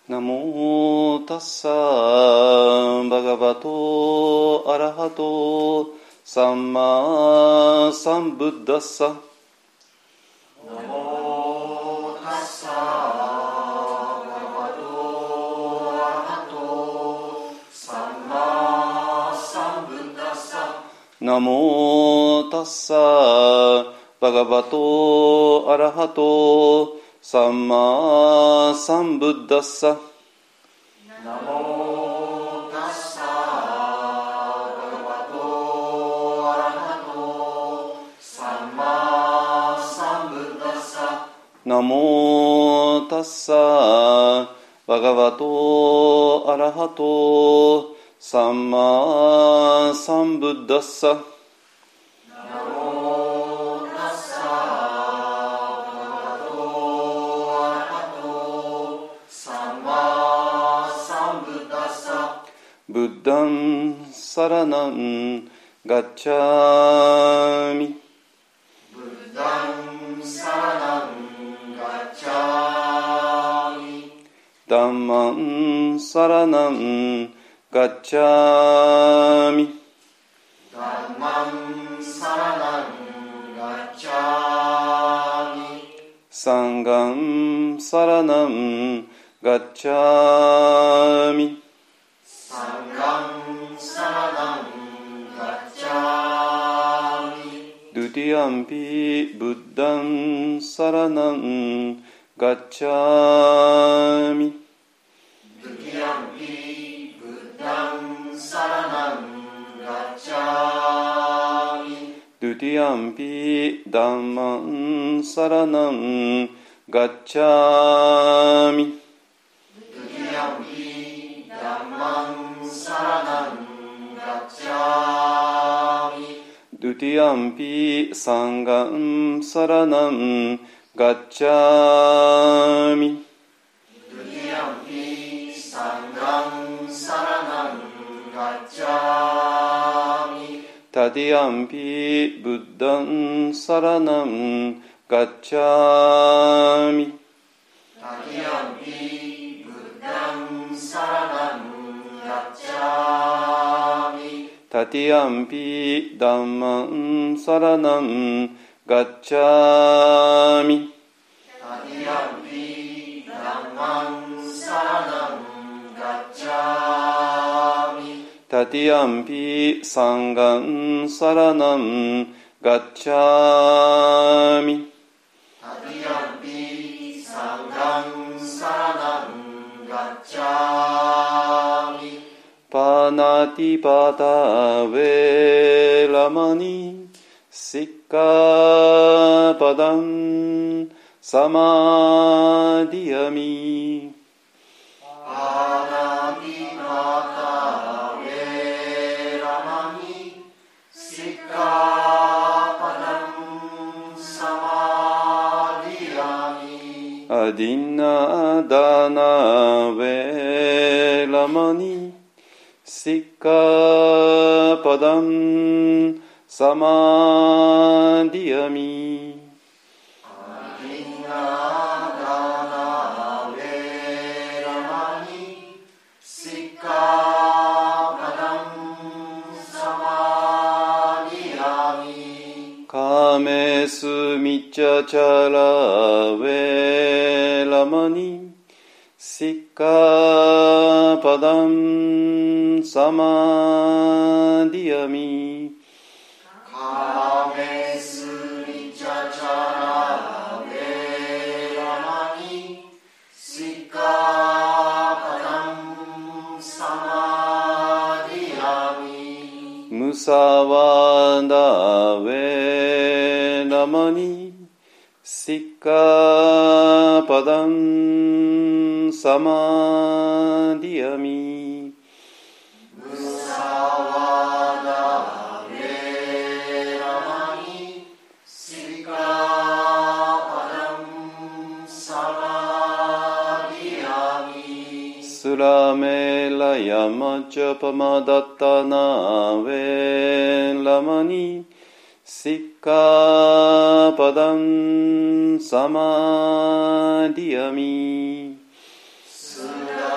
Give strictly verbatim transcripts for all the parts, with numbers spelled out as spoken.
ナモタッサーバガバトアラハトサンマサンブッダッサ。 ナモタッサバガバトアラハトサンマサンブッダッサ。 ナモタッサバガバトアラハトサンマサンブッダッサ。 ナモタッサバガバトアラハトサンマサンブッダッサ。 ナモタッサバガバトアラハトサンマサンブッダッサ。 ナモタッサバガバトアラハトサンマサンブッダッサ。 ブッダンサラナンガッチャミ。 ブッダンサラナンガッチャミ。 ダンマンサラナンガッチャミ。 ダンマンサラナンガッチャミ。 サンガンサラナンガッチャミ。 サンガンサラナンガッチャミ。 ドゥティアンピブッダンサラナンガッチャミ。 ドゥティアンピブッダンサラナンガッチャミ。 ドゥティアンピダンマンサラナンガッチャミ。 ドゥティアンピダンマンサラナンガッチャミ。 ドゥティアンピサンガンサラナンガッチャミ。 ドゥティアンピサンガンサラナンガッチャミ。 タディアンピブッダンサラナンガッチャミ。 タディアンピブッダンサラナンガッチャミ。 タティアンピダンマンサラナンガッチャミ。 タディアンピダンマンサラナンガッチャミ。 タティアンピサンガンサラナンガッチャミ。 タディアンピサンガンサラナンガッチャミ。 パナティパタウェラマニシッカパダンサマディアミ。 パナティパタウェラマニシッカパダンサマディアミ。 アディナダナウェラマニシッカパダンサマディアミ。 アディナダナウェラマニシッカパダンサマディアミ。 カメスミチャチャラウェラマニシッカパダンサマディアミ。 カメスミチャチャラウェラマニシッカパダンサマディアミ。 ムサワダウェラマニシッカパダンサマディアミ。 ムサワダウェラマニシッカパダンサマディアミ。 スラメラヤマチャパマダタナウェラマニシッカパダンサマディアミ。 スラ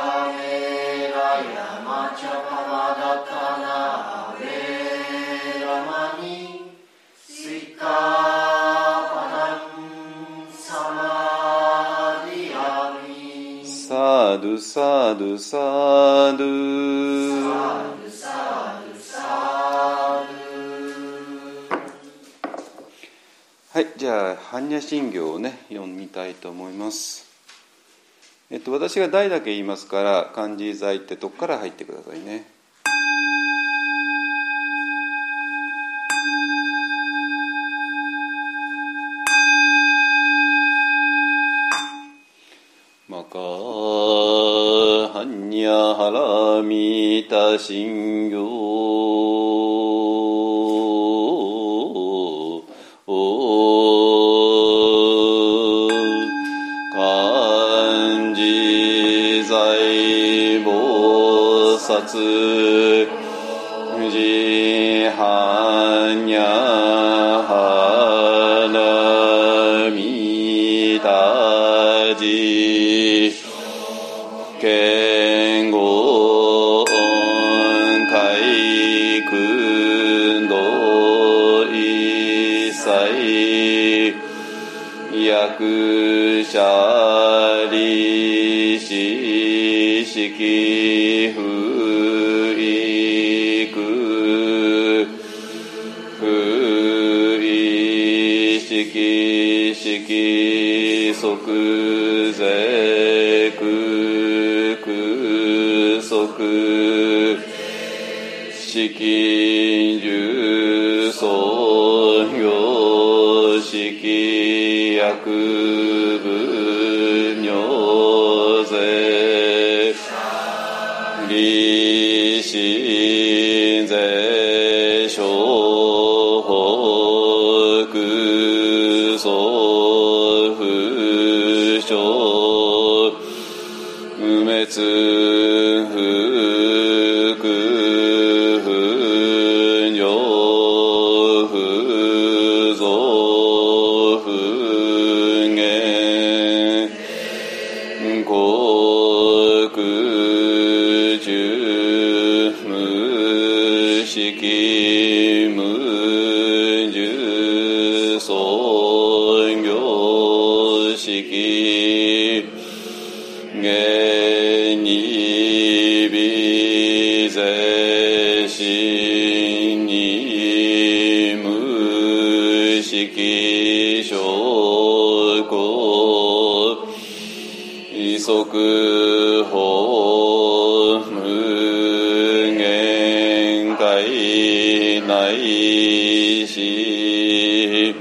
マチャパワダタナウェラマニシッカパダンサマディアミサドゥサドゥサドゥサドゥサドゥサドゥ。 はい、じゃあ般若心経をね読みたいと思います。えっと私が題だけ言いますから漢字在ってとこから入ってくださいね。マカ般若ハラミタ心経漢字在菩薩寺般若波羅蜜多寺見言開訓道一切役者利子式不育不意識式即税空空即式重創業式薬部尿税利子税諸法空相不詳無滅不不尿不増不減国中無識無重創業式現に微税心に無識証拠異即法無限界内し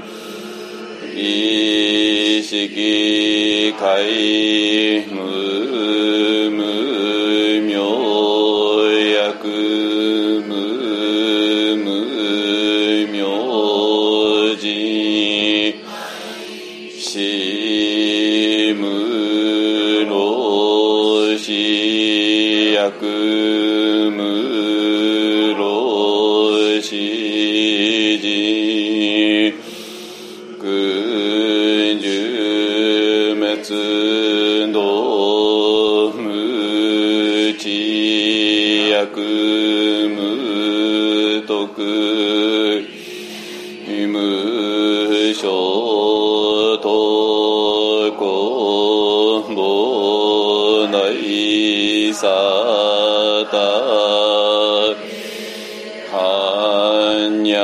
意識界無無明薬無無明人死無老死薬無老死人軍十滅道無知薬無徳無所得公母内沙汰般若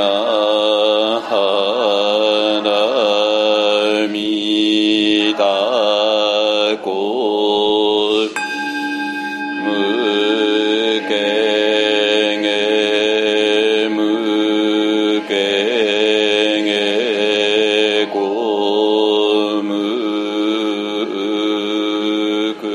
波羅蜜多故無間無間公無空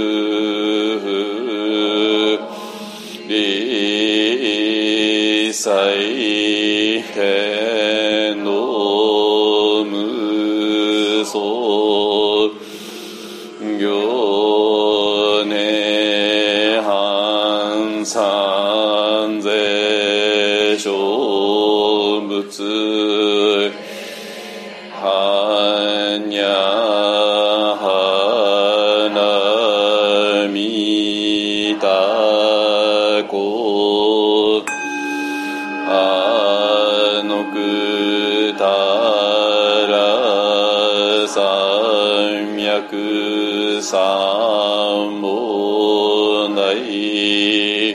一切天の無相行年半三世小仏般若波羅蜜多十三菩提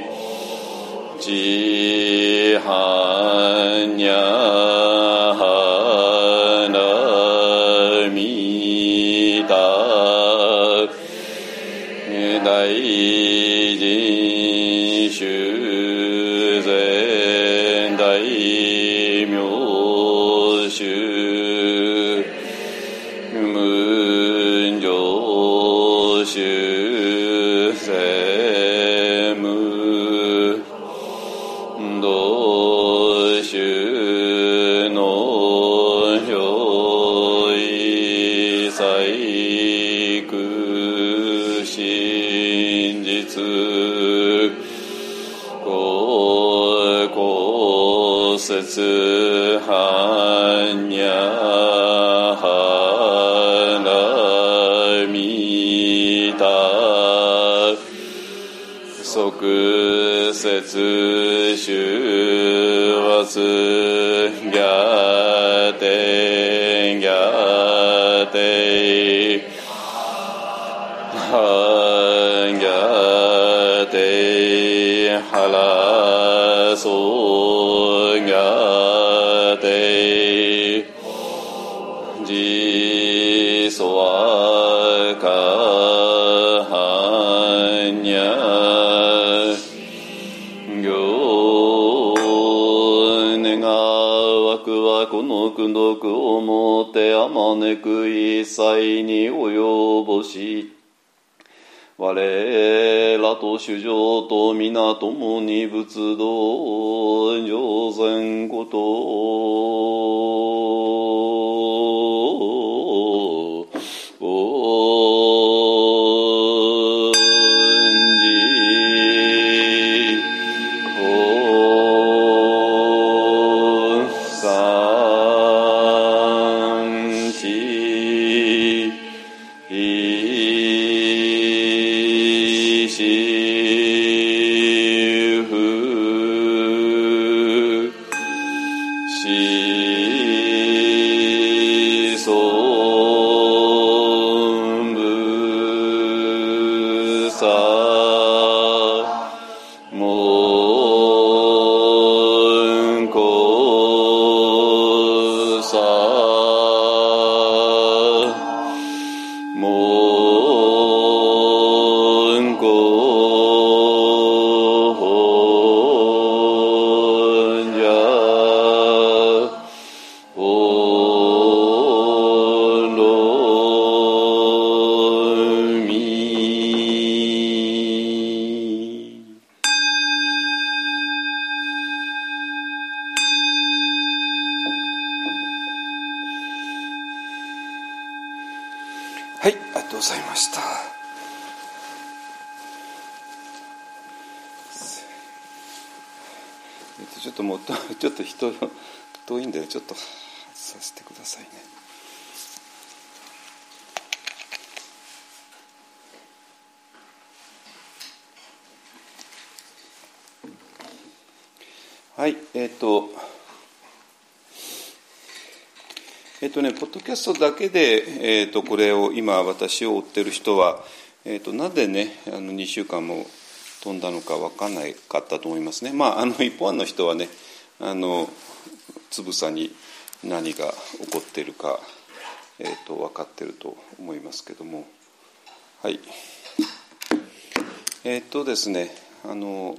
自般若花見た大人修善大名衆無常修善無道衆の表意細工真実公公説般若花見た即説修罰逆転逆転反逆転腹相逆転自相か般若行願わくはこの功徳をもってあまねく一切に及ぼし我らと主上と皆共に仏道上善ことはい、ありがとうございました。えっと、ちょっともっとちょっと人遠いんでちょっとさせてくださいね。はい、えっとえっとね、ポッドキャストだけで、えっと、これを今私を追ってる人は、えっと、なぜねあのにしゅうかんも飛んだのか分かんないかったと思いますね。まああの一般の人はねあのつぶさに何が起こっているか、えっと、分かっていると思いますけども、はいえっとですねあの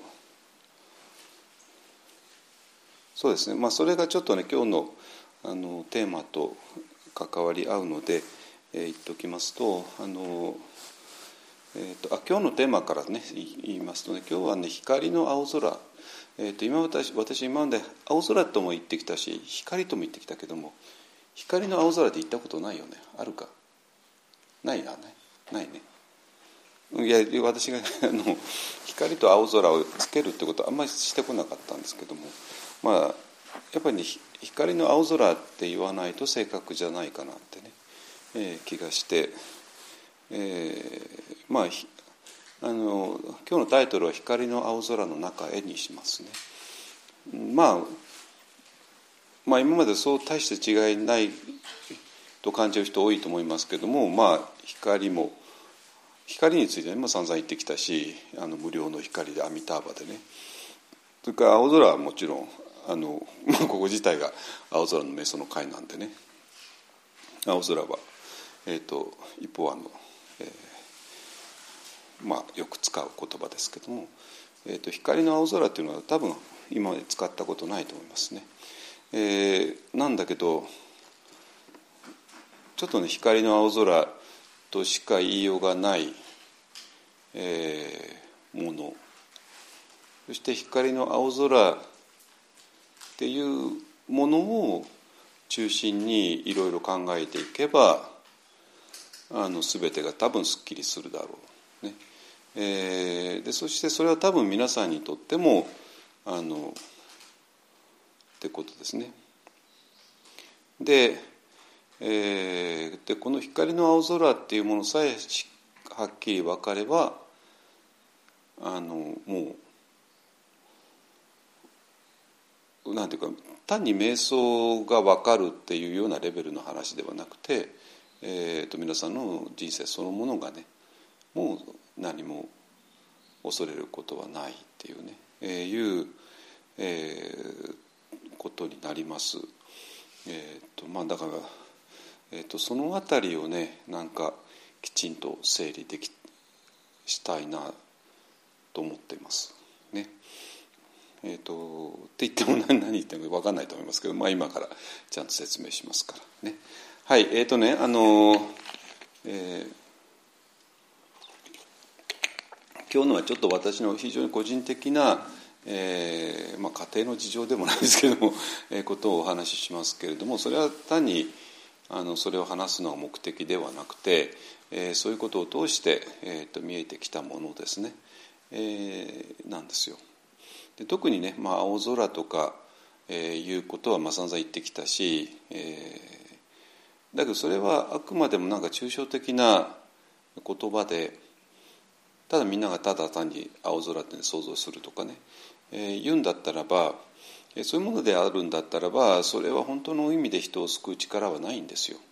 そうですねまあそれがちょっとね今日のあのテーマと関わり合うので、えー、言っておきますとあの、えー、とあ今日のテーマからね言いますとね今日はね光の青空、えー、と今私私今まで青空とも言ってきたし光とも言ってきたけども光の青空って言ったことないよね。あるかないな、ね、ないね。いや私があの光と青空をつけるってことはあんまりしてこなかったんですけどもまあやっぱりね光の青空って言わないと正確じゃないかなってね、えー、気がして、えー、まああの今日のタイトルは光の青空の中へにしますね。まあまあ今までそう大して違いないと感じる人多いと思いますけども、まあ光も光について、ね、まあ、散々言ってきたし、あの無料の光でアミターバでね、それから青空はもちろんあの、まあ、ここ自体が青空の瞑想の会なんでね、青空は、えー、と一方あの、えーまあ、よく使う言葉ですけども、えー、と光の青空っていうのは多分今まで使ったことないと思いますね。えー、なんだけどちょっとね光の青空としか言いようがない、えー、もの、そして光の青空っていうものを中心にいろいろ考えていけば、あの全てが多分すっきりするだろう、ねえー、でそしてそれは多分皆さんにとってもあのってことですね。でえー、でこの光の青空っていうものさえはっきり分かれば、あのもうなんていうか単に瞑想が分かるっていうようなレベルの話ではなくて、えー、と皆さんの人生そのものがねもう何も恐れることはないっていうね、えー、いう、えー、ことになります。えーとまあ、だからえー、とそのあたりをねなんかきちんと整理できしたいなと思っていますね。えー、とって言っても何何言っても分かんないと思いますけど、まあ、今からちゃんと説明しますからね。はいえー、とねあのーえー、今日のはちょっと私の非常に個人的な、えーまあ、家庭の事情でもないですけども、えー、ことをお話ししますけれども、それは単にあのそれを話すのが目的ではなくて、えー、そういうことを通して、えー、と見えてきたものですね、えー、なんですよ。で特にね、まあ、青空とか、えー、いうことはまあ散々言ってきたし、えー、だけどそれはあくまでもなんか抽象的な言葉で、ただみんながただ単に青空って想像するとかね、えー、言うんだったらば、そういうものであるんだったらば、それは本当の意味で人を救う力はないんですよ。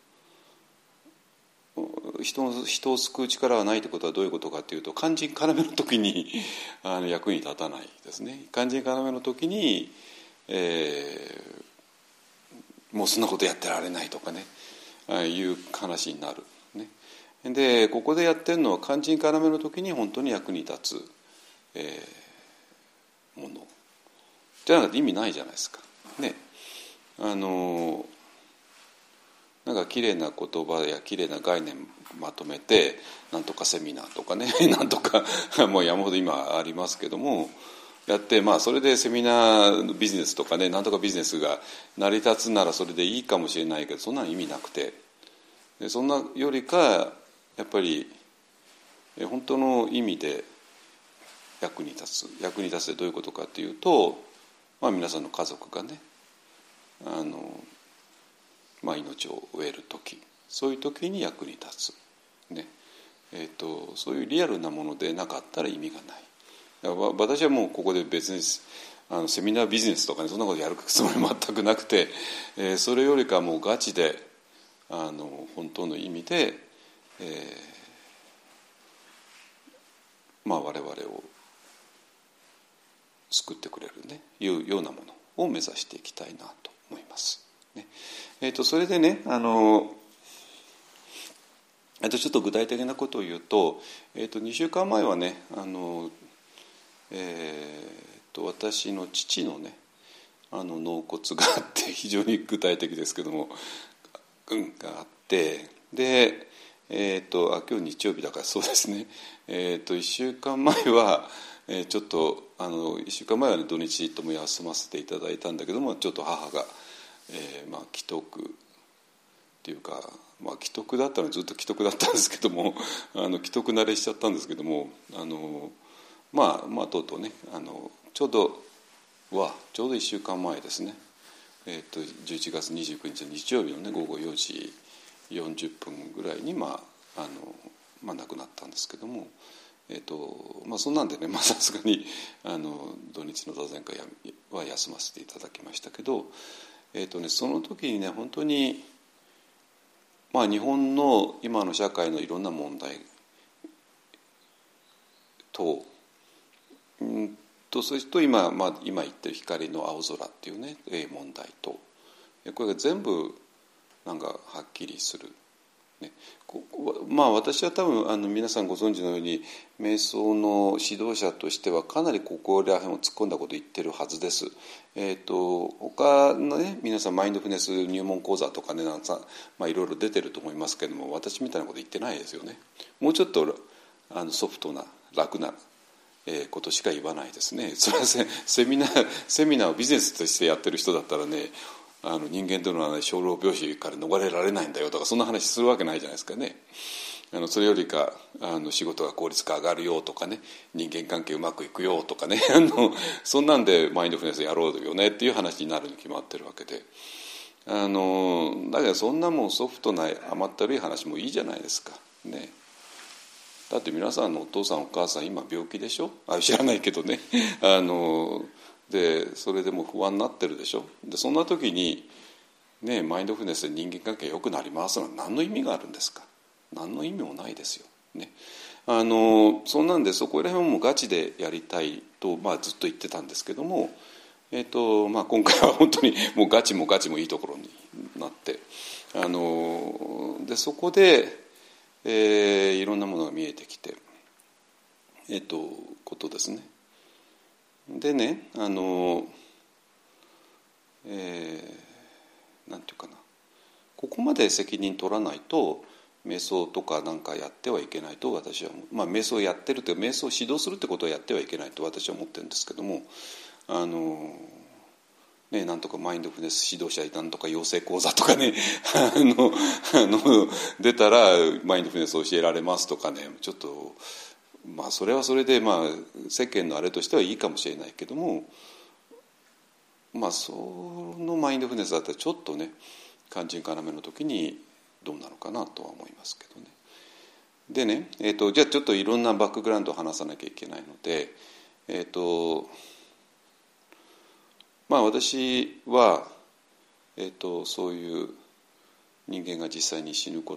人を人を救う力はないということはどういうことかというと、肝心要の時にあの役に立たないですね。肝心要の時に、えー、もうそんなことやってられないとかね、ああいう話になる、ね、でここでやってるのは肝心要の時に本当に役に立つ、えー、ものじゃなくて意味ないじゃないですかね。あのなんか綺麗な言葉や綺麗な概念まとめてなんとかセミナーとかねなんとかもう山ほど今ありますけどもやって、まあそれでセミナービジネスとかねなんとかビジネスが成り立つならそれでいいかもしれないけど、そんなの意味なくて、でそんなよりかやっぱり本当の意味で役に立つ役に立つってどういうことかというと、まあ、皆さんの家族がねあの、まあ、命を終える時、そういう時に役に立つ、ねえーと、そういうリアルなものでなかったら意味がない。だから私はもうここで別にあのセミナービジネスとかねそんなことやるつもり全くなくて、えー、それよりかもうガチであの本当の意味で、えーまあ、我々を救ってくれるねいうようなものを目指していきたいなと思います、ねえー、とそれでねあの、えー、とちょっと具体的なことを言うと、えー、とにしゅうかんまえはねあの、えー、と私の父のねあの納骨があって非常に具体的ですけども、うん、があってで、えー、とあ今日日曜日だからそうですね、えー、といっしゅうかんまえはえー、ちょっとあのいっしゅうかんまえは、ね、土日とも休ませていただいたんだけども、ちょっと母が、えーまあ、危篤っていうか、まあ、危篤だったのはずっと危篤だったんですけどもあの危篤慣れしちゃったんですけども、あの、まあ、まあとうとうねあのちょうどはちょうどいっしゅうかんまえですね、えー、とじゅういちがつにじゅうくにちの日曜日の、ね、午後よじよんじゅっぷんぐらいに、まああのまあ、亡くなったんですけども。えーとまあ、そんなんでねさすがにあの土日の座禅会は休ませていただきましたけど、えーとね、その時にね本当にまあ、日本の今の社会のいろんな問題と、うんとそれと今、まあ、今言ってる光の青空っていうね問題と、これが全部なんかはっきりする。ね、ここまあ私は多分あの皆さんご存知のように瞑想の指導者としてはかなりここら辺を突っ込んだことを言ってるはずです。えーと他のね皆さんマインドフルネス入門講座とかねなんか、まあ、いろいろ出てると思いますけども、私みたいなこと言ってないですよね。もうちょっとあのソフトな楽なえー、ことしか言わないですね。それはセセミナーセミナーをビジネスとしてやってる人だったらね、あの人間というのは、ね、生老病死から逃れられないんだよとかそんな話するわけないじゃないですかね。あのそれよりかあの仕事が効率化上がるよとかね、人間関係うまくいくよとかねあのそんなんでマインドフルネスやろうよねっていう話になるに決まってるわけで、あのだけどそんなもんソフトな甘ったるい話もいいじゃないですかね。だって皆さんのお父さんお母さん今病気でしょ、あ知らないけどねあのでそれでも不安になってるでしょ。でそんな時に、ね、マインドフルネスで人間関係良くなりますのは何の意味があるんですか。何の意味もないですよ、ね、あのそんなんでそこら辺もガチでやりたいと、まあ、ずっと言ってたんですけども、えーとまあ、今回は本当にもうガチもガチもいいところになって、あのでそこでえー、いろんなものが見えてきてえっ、ー、とことですね。でねあの、えー、なんていうかな、ここまで責任取らないと瞑想とかなんかやってはいけないと私は、まあ、瞑想をやってるという瞑想を指導するってことはやってはいけないと私は思ってるんですけども、あのね、なんとかマインドフルネス指導者なんとか養成講座とかねあのあの出たらマインドフルネスを教えられますとかね、ちょっとまあそれはそれでまあ世間のあれとしてはいいかもしれないけども、まあそのマインドフルネスだったらちょっとね肝心要の時にどうなのかなとは思いますけどね。でね、えーと、じゃあちょっといろんなバックグラウンドを話さなきゃいけないので、えーとまあ、私は、えーと、そういう人間が実際に死ぬこと、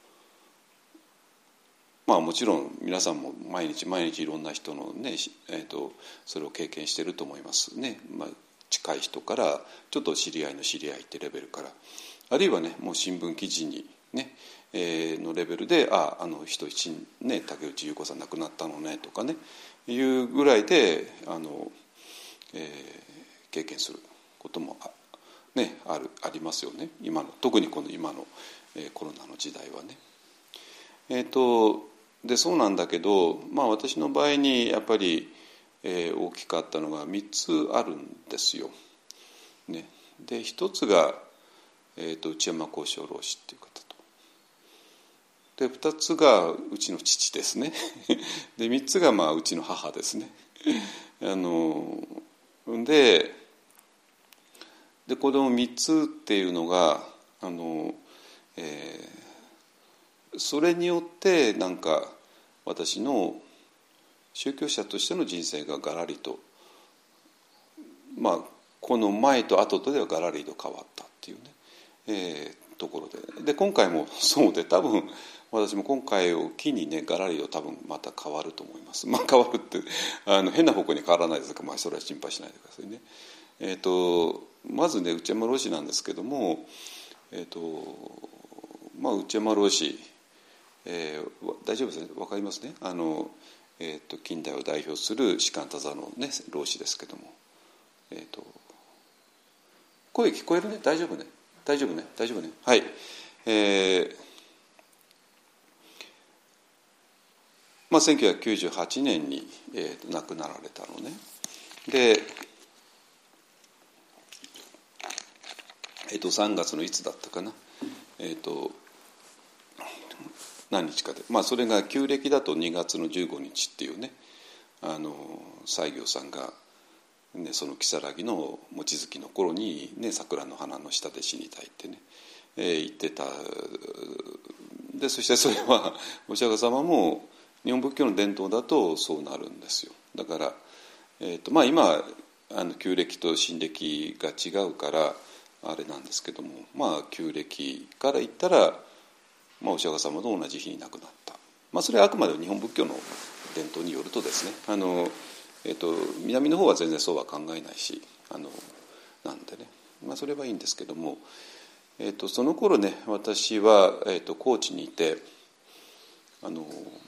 まあもちろん皆さんも毎日毎日いろんな人のね、えーと、それを経験していると思いますね、まあ、近い人からちょっと知り合いの知り合いってレベルから、あるいはねもう新聞記事にね、えー、のレベルでああの人一ね竹内優子さん亡くなったのねとかねいうぐらいであの、えー経験することも あ,、ね、あ, るありますよね。今の特にこの今の、えー、コロナの時代はね。えーと、でそうなんだけど、まあ、私の場合にやっぱり、えー、大きかったのがみっつあるんですよ。ね、でひとつが、えーと、内山幸四郎老師っていう方と、でふたつがうちの父ですねでみっつが、まあ、うちの母ですね。あのででこのみっつっていうのがあの、えー、それによってなんか私の宗教者としての人生がガラリと、まあこの前と後とではガラリと変わったっていうね、えー、ところでで今回もそうで、多分私も今回を機にねガラリと多分また変わると思います。まあ変わるってあの変な方向に変わらないですから、まあ、それは心配しないでくださいね。えーとまずね内山老師なんですけども、えーとまあ、内山老師、えー、大丈夫ですね、分かりますね。あの、えー、と近代を代表する士官多座の、ね、老師ですけども、えー、と声聞こえるね、大丈夫ね大丈夫ね大丈夫ねはい、えーまあ、せんきゅうひゃくきゅうじゅうはちねんに、えー、亡くなられたのね。でえー、とさんがつのいつだったかな、えー、と何日かで、まあ、それが旧暦だとにがつのじゅうごにちっていうね、あの西行さんが、ね、その如月の望月の頃に、ね、桜の花の下で死にたいってね、えー、言ってた。でそしてそれはお釈迦様も日本仏教の伝統だとそうなるんですよ。だから、えーとまあ、今あの旧暦と新暦が違うからあれなんですけども、まあ旧暦から言ったらまあ、お釈迦様と同じ日に亡くなった、まあ、それはあくまで日本仏教の伝統によるとですね、あの、えー、と南の方は全然そうは考えないし、あのなんでね、まあ、それはいいんですけども、えー、とその頃ね、私は、えー、と高知にいて、あの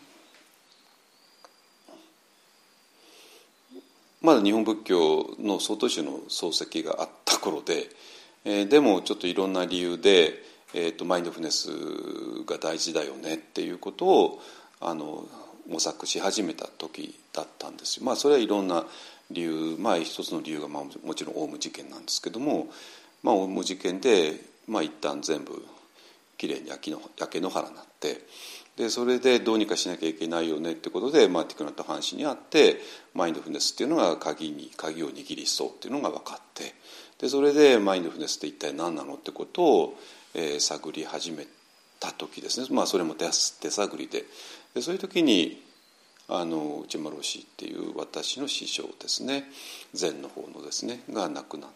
まだ日本仏教の曹洞宗の漱石があった頃で、えー、でもちょっといろんな理由で、えー、とマインドフルネスが大事だよねっていうことをあの模索し始めた時だったんですよ。まあそれはいろんな理由、まあ一つの理由が、まあ、もちろんオウム事件なんですけども、まあ、オウム事件で、まあ、一旦全部きれいに焼きの焼け野原になって、でそれでどうにかしなきゃいけないよねってことで、まあ、ティクナット・ハン氏にあってマインドフルネスっていうのが鍵に鍵を握りそうっていうのが分かって、でそれでマインドフルネスって一体何なのってことを、えー、探り始めた時ですね、まあ、それも 手, 手探り で, でそういう時にあの内丸氏っていう私の師匠ですね、禅の方のですねが亡くなって、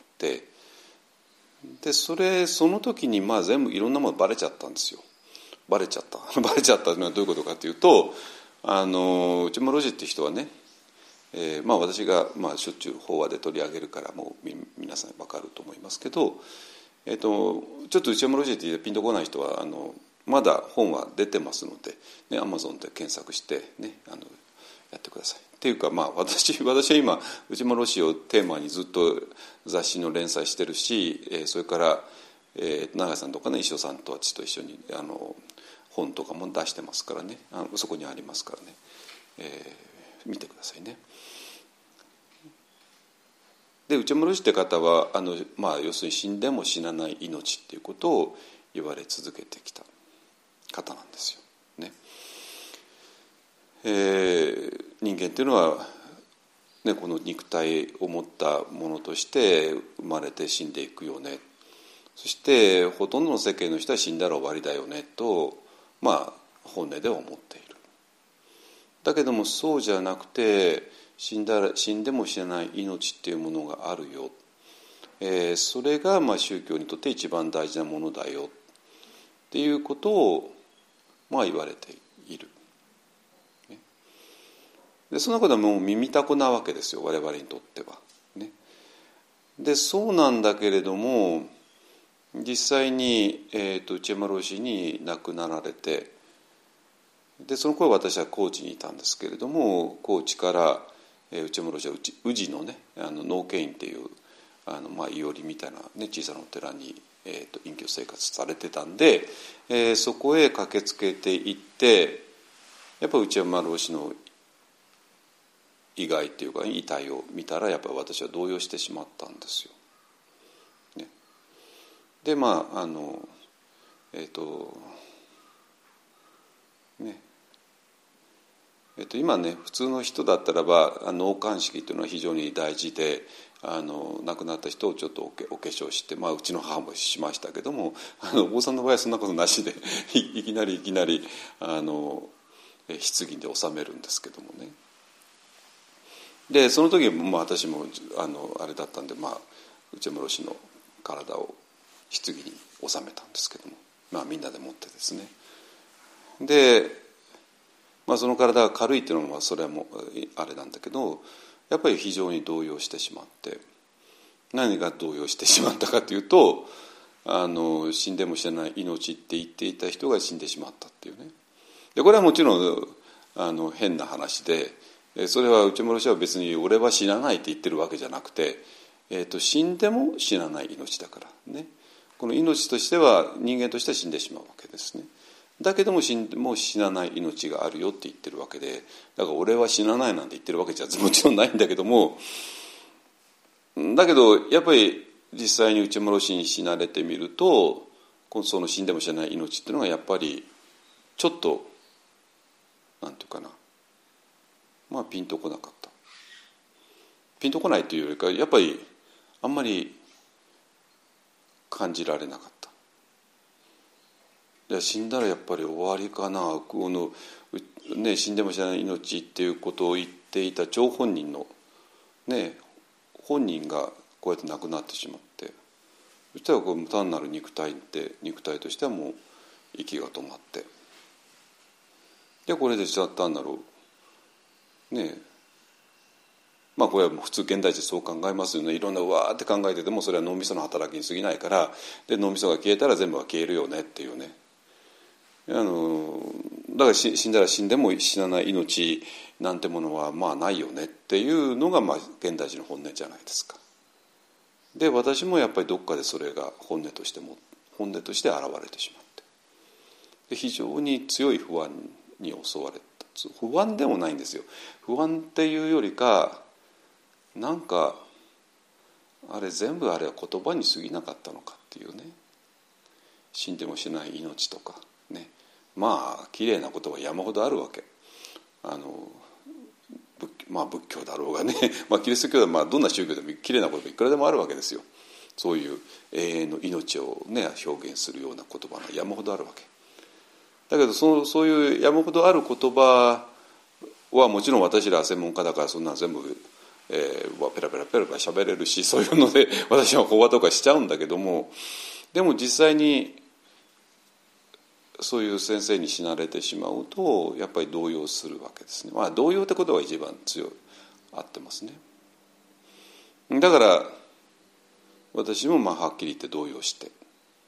でそれその時にまあ全部いろんなものバレちゃったんですよ。バレちゃったバレちゃったのはどういうことかというと、あの内丸氏っていう人はね、えーまあ、私が、まあ、しょっちゅう法話で取り上げるからもう皆さん分かると思いますけど、えー、とちょっと内丸氏ってピンとこない人はあのまだ本は出てますので、ね、アマゾンで検索して、ね、あのやってください。っていうか、まあ、私, 私は今内丸氏をテーマにずっと雑誌の連載してるし、えー、それから、えー、長井さんとかね石尾さんと私と一緒にあの本とかも出してますからね、あのそこにありますからね、えー、見てくださいね。で内丸氏って方はあの、まあ、要するに死んでも死なない命っていうことを言われ続けてきた方なんですよ、ね。えー、人間っていうのは、ね、この肉体を持ったものとして生まれて死んでいくよね、そしてほとんどの世間の人は死んだら終わりだよねと、まあ、本音では思っている。だけどもそうじゃなくて、死んだら死んでも死なない命っていうものがあるよ、えー、それがまあ宗教にとって一番大事なものだよっていうことをまあ言われている。でそんなことはもう耳たこなわけですよ、我々にとっては、ね。でそうなんだけれども実際に、えー、と内丸氏に亡くなられて、でその頃私は高知にいたんですけれども、高知から、えー、内丸氏は宇治のねあの農家院っていうあの、まあ、いおりみたいな、ね、小さなお寺に、えー、と隠居生活されてたんで、えー、そこへ駆けつけていって、やっぱり内丸氏の意外っていうか遺体を見たらやっぱり私は動揺してしまったんですよ。ね、でまああのえっ、ー、とねえっ、ー、と今ね普通の人だったらば納棺式っていうのは非常に大事で、あの亡くなった人をちょっとおけお化粧して、まあ、うちの母もしましたけども、あのお坊さんの場合はそんなことなしでいきなりいきなりあの棺で納めるんですけどもね。でその時も、まあ、私も あのあれだったんで、まあ、内丸氏の体を棺に納めたんですけども、まあ、みんなで持ってですね、で、まあ、その体が軽いっていうのはそれはもうあれなんだけど、やっぱり非常に動揺してしまって、何が動揺してしまったかというと、あの死んでも死なない命って言っていた人が死んでしまったっていうね。でこれはもちろんあの変な話で、それは内丸氏は別に俺は死なないって言ってるわけじゃなくて、えー、と死んでも死なない命だからね。この命としては人間としては死んでしまうわけですね。だけども死んでも死なない命があるよって言ってるわけで、だから俺は死なないなんて言ってるわけじゃもちろんないんだけども、だけどやっぱり実際に内丸氏に死なれてみると、その死んでも死なない命っていうのがやっぱりちょっとなんていうかな、まあピンとこなかった。ピンとこないというよりかやっぱりあんまり感じられなかった。で死んだらやっぱり終わりかな、この、ね、死んでも死なない命っていうことを言っていた張本人の、ね、本人がこうやって亡くなってしまって、そしたらこう単なる肉体って肉体としてはもう息が止まって、でこれで単なるねえ、まあこれはもう普通現代人そう考えますよね。いろんなうわーって考えててもそれは脳みその働きに過ぎないから、で脳みそが消えたら全部が消えるよねっていうね。あのだから死んだら死んでも死なない命なんてものはまあないよねっていうのがまあ現代人の本音じゃないですか。で私もやっぱりどっかでそれが本音としても本音として現れてしまって、で非常に強い不安に襲われた。不安でもないんですよ。不安っていうよりか、なんかあれ全部あれは言葉に過ぎなかったのかっていうね。死んでもしない命とかね、まあ綺麗な言葉山ほどあるわけ。あの仏まあ仏教だろうがねまあキリスト教でまあどんな宗教でも綺麗な言葉いくらでもあるわけですよ。そういう永遠の命をね表現するような言葉が山ほどあるわけだけど、そのそういう山ほどある言葉はもちろん私らは専門家だからそんな全部、えー、ペラペラペラペラ喋れるし、そういうので私は講話とかしちゃうんだけども、でも実際にそういう先生に死なれてしまうとやっぱり動揺するわけですね。まあ動揺ってことが一番強い合ってますね。だから私もまあはっきり言って動揺して、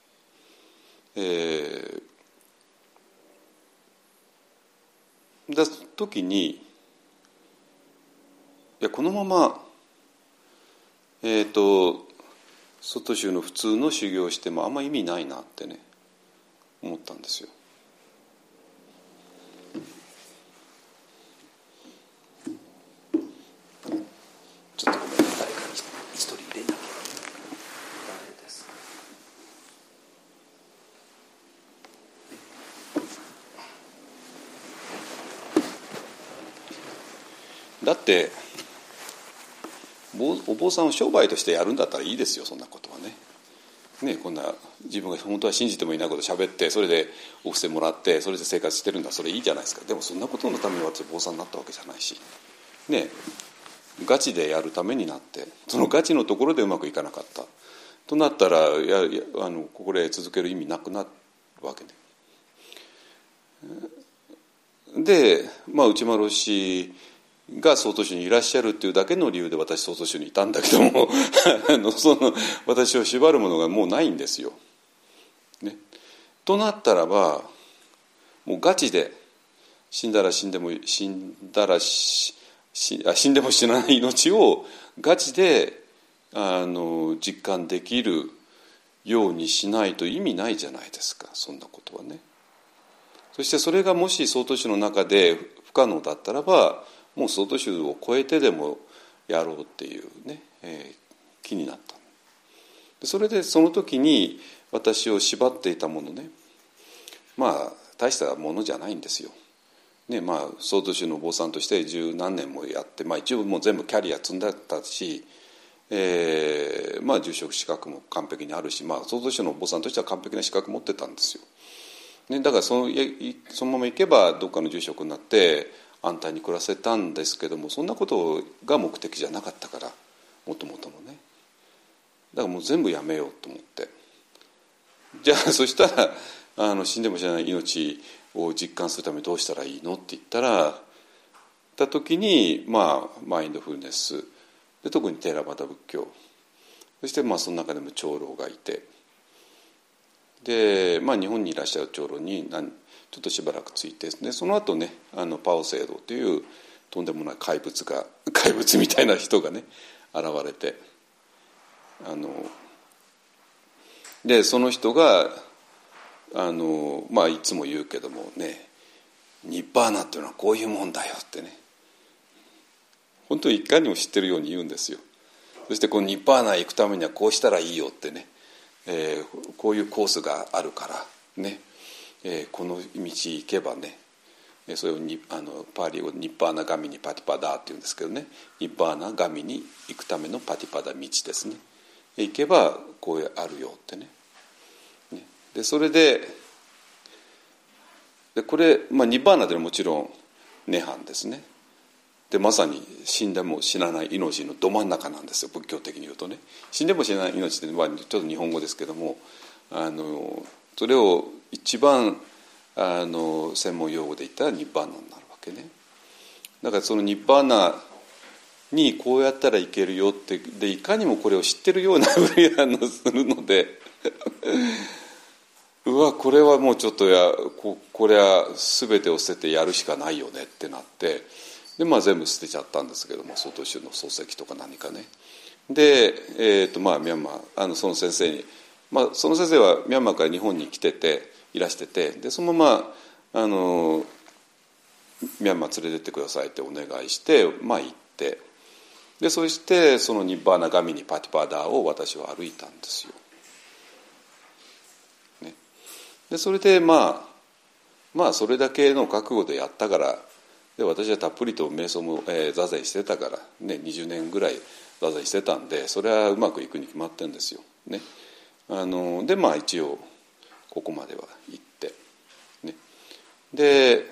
えー、だ時にいやこのままえっと外宗の普通の修行をしてもあんま意味ないなってね思ったんですよ。ちょっとごめんなさい、誰か一人入れなきゃ。誰ですか。だってお坊さんを商売としてやるんだったらいいですよ、そんなことはね。ね、こんな自分が本当は信じてもいないことを喋ってそれでお布施もらってそれで生活してるんだ、それいいじゃないですか。でもそんなことのために私坊さんになったわけじゃないしね、ガチでやるためになって、そのガチのところでうまくいかなかったとなったらいやいやあのここで続ける意味なくなるわけね。で、まあ、内丸氏が曹洞宗にいらっしゃるっていうだけの理由で私曹洞宗にいたんだけどもあのその私を縛るものがもうないんですよ、ね、となったらばもうガチで死んだら死んでも死んだらし死死んでも死なない命をガチであの実感できるようにしないと意味ないじゃないですか、そんなことはね。そしてそれがもし曹洞宗の中で不可能だったらばもう曹洞宗を超えてでもやろうっていうね、えー、気になった。それでその時に私を縛っていたものね、まあ大したものじゃないんですよ。ね、まあ曹洞宗のお坊さんとして十何年もやって、まあ、一応もう全部キャリア積んでたし、えー、まあ住職資格も完璧にあるし、まあ曹洞宗のお坊さんとしては完璧な資格持ってたんですよ。ね、だからそのそのままいけばどっかの住職になって安泰に暮らせたんですけども、そんなことが目的じゃなかったから、もともとのね。だからもう全部やめようと思って、じゃあそしたらあの死んでも死なない命を実感するためにどうしたらいいのって言ったらた時に、まあマインドフルネスで、特にテーラバダ仏教、そしてまあその中でも長老がいて、で、まあ、日本にいらっしゃる長老に何ちょっとしばらくついて、でその後ねあのパオ聖堂というとんでもない怪物が怪物みたいな人がね現れて、あのでその人があの、まあ、いつも言うけどもね、ニッパーナっていうのはこういうもんだよってね、本当にいかにも知ってるように言うんですよ。そしてこのニッパーナ行くためにはこうしたらいいよってね、えー、こういうコースがあるからね、えー、この道行けばね、それをにあのパーリーをニッパーナガミにパティパダーって言うんですけどね、ニッパーナガミに行くためのパティパダ道ですね。行けばこうあるよってね。でそれで、でこれ、まあ、ニッパーナでもちろん涅槃ですね。でまさに死んでも死なない命のど真ん中なんですよ、仏教的に言うとね。死んでも死なない命って、まあ、ちょっと日本語ですけども、あのそれを一番あの専門用語で言ったらニッバーナになるわけね。だからそのニッバーナにこうやったらいけるよってでいかにもこれを知ってるようなふうに反応するのでうわこれはもうちょっとや こ, これは全てを捨ててやるしかないよねってなってで、まあ、全部捨てちゃったんですけども、曹洞宗の漱石とか何かね。で、えーとまあ、ミャンマーあのその先生に、まあ、その先生はミャンマーから日本に来てていらしてて、でそのままあのミャンマー連れてってくださいってお願いして、まあ、行って、でそしてそのニッバーナガミニパティパダーを私は歩いたんですよ、ね、でそれでまあまあそれだけの覚悟でやったから、で私はたっぷりと瞑想も、えー、座禅してたから、ね、にじゅうねんぐらい座禅してたんで、それはうまくいくに決まってるんですよ、ね、あのでまあ一応ここまでは行って、ね、で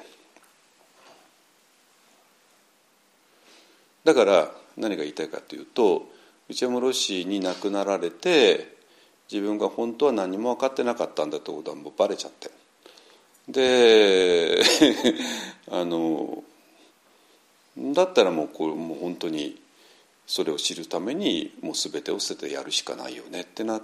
だから何が言いたいかというと、内山ロシに亡くなられて自分が本当は何も分かってなかったんだということはもうバレちゃって、であのだったらもうこれもう本当にそれを知るためにもう全てを捨ててやるしかないよねってなって、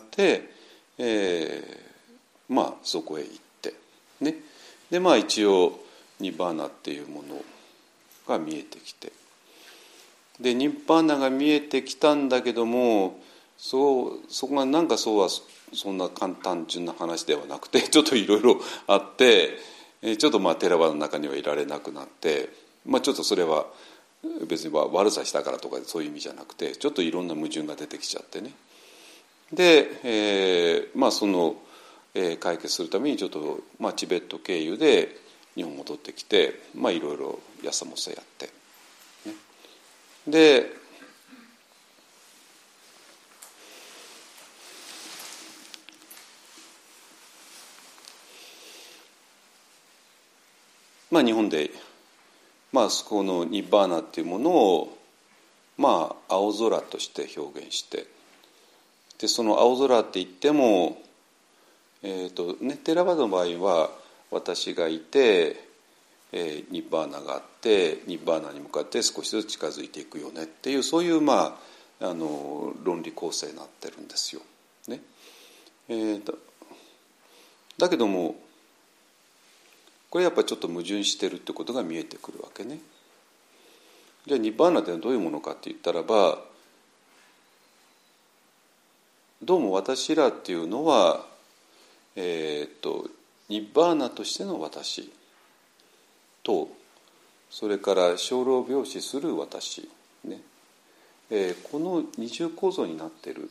えー、まあそこへ行ってね、でまあ一応ニバーナっていうものが見えてきて、でニッバーナが見えてきたんだけども、そうそこがなんかそうはそんな簡単純な話ではなくて、ちょっといろいろあって、ちょっとまあテラバの中にはいられなくなって、まあ、ちょっとそれは別に悪さしたからとかそういう意味じゃなくて、ちょっといろんな矛盾が出てきちゃってね。で、えー、まあその、えー、解決するためにちょっと、まあ、チベット経由で日本戻ってきて、まあいろいろやさもさやって。でまあ日本で、まあ、そこのニッバーナっていうものを、まあ、青空として表現して、でその青空って言っても、えーとね、テラバダの場合は私がいて、えー、ニッバーナがあって、ニッバーナに向かって少しずつ近づいていくよねっていう、そういう、まあ、あの論理構成になってるんですよ、ねえー、だ, だけどもこれやっぱりちょっと矛盾してるってことが見えてくるわけね。じゃあニッバーナってどういうものかって言ったらば、どうも私らっていうのは、えー、とニッバーナとしての私と、それから生老病死する私、ねえー、この二重構造になっている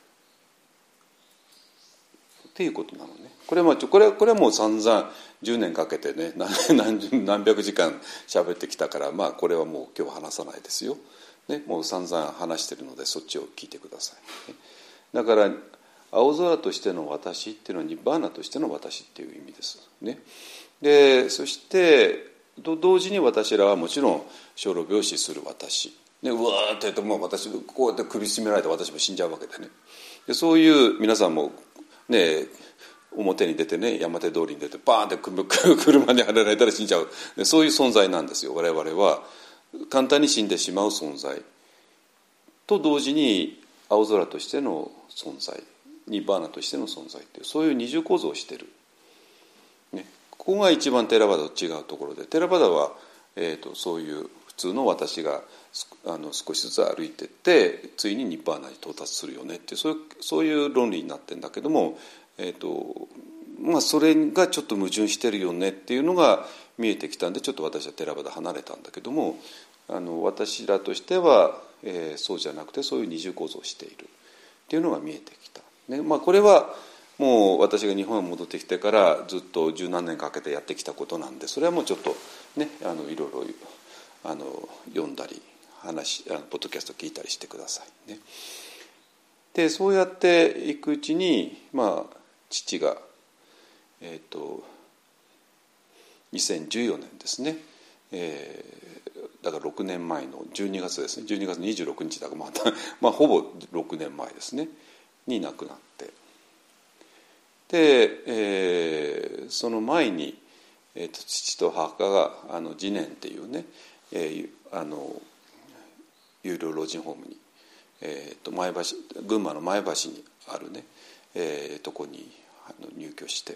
っていうことなのね。これは、まあ、これは、これはもう散々じゅうねんかけてね 何, 何百時間喋ってきたから、まあこれはもう今日話さないですよ、ね、もう散々話してるのでそっちを聞いてください。だから青空としての私っていうのはニッバーナとしての私っていう意味です、ね、でそして同時に私らはもちろん生老病死する私、ね、うわーって言うともう私こうやって首絞められて私も死んじゃうわけでね。でそういう皆さんもね表に出てね、山手通りに出てバーンって車にはねられたら死んじゃう、そういう存在なんですよ。我々は簡単に死んでしまう存在と同時に青空としての存在、ニッバーナとしての存在っていう、そういう二重構造をしている、ね、ここが一番テラバダと違うところで、テラバダは、えーと、そういう普通の私があの少しずつ歩いていってついにニッバーナに到達するよねっていう、そういう、そういう論理になってるんだけども、えーとまあ、それがちょっと矛盾してるよねっていうのが見えてきたんで、ちょっと私はテラバダ離れたんだけども、あの私らとしては、えー、そうじゃなくてそういう二重構造をしているっていうのが見えてきた、ね。まあ、これはもう私が日本に戻ってきてからずっと十何年かけてやってきたことなんで、それはもうちょっとね、あのいろいろあの読んだり話あのポッドキャスト聞いたりしてくださいね。でそうやっていくうちに、まあ、父が、えー、とにせんじゅうよねんですね、えー、だからろくねんまえのじゅうにがつですね、じゅうにがつにじゅうろくにちだから、まあまあ、ほぼろくねんまえですねに亡くなって、で、えー、 その前に、えー、と父と母があの次年っていうね、えー、あの有料老人ホームに、えー、と前橋群馬の前橋にあるね、えー、とこにあの入居して、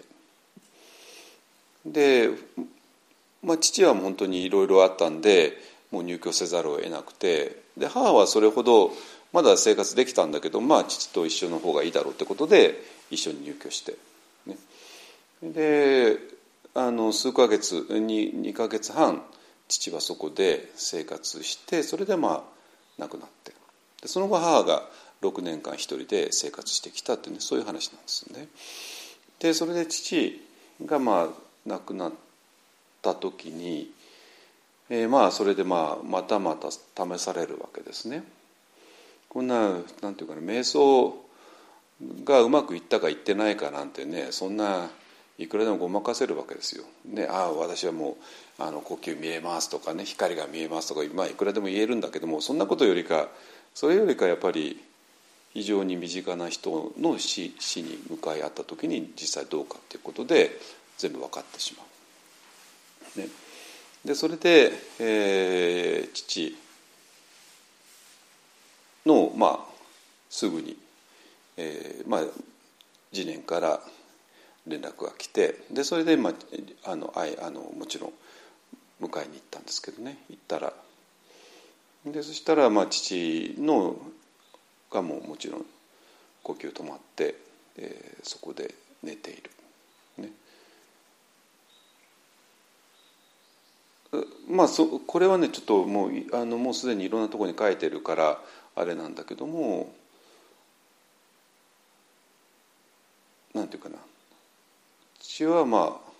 で、まあ、父は本当にいろいろあったんでもう入居せざるを得なくて、で母はそれほどまだ生活できたんだけど、まあ父と一緒の方がいいだろうってことで一緒に入居して、ね、であの数ヶ月ににかげつはん父はそこで生活して、それでまあ亡くなって、でその後母がろくねんかん一人で生活してきたっていう、ね、そういう話なんですよね。でそれで父がまあ亡くなった時に、えー、まあそれでまあまたまた試されるわけですね。こんななんていうかね、瞑想がうまくいったかいってないかなんてね、そんないくらでもごまかせるわけですよ。ね、ああ私はもうあの呼吸見えますとかね、光が見えますとか、まあいくらでも言えるんだけども、そんなことよりかそれよりかやっぱり非常に身近な人の 死, 死に向かい合った時に実際どうかっていうことで全部分かってしまう。ね、でそれで、えー、父の、まあ、すぐに、えーまあ、次年から連絡が来て、でそれで、まあ、あのあいあのもちろん迎えに行ったんですけどね、行ったらでそしたら、まあ、父のがもうもちろん呼吸止まって、えー、そこで寝ている、ね、まあそこれはねちょっともうあのもうすでにいろんなところに書いてるからあれなんだけども、なんていうかな、父はまあ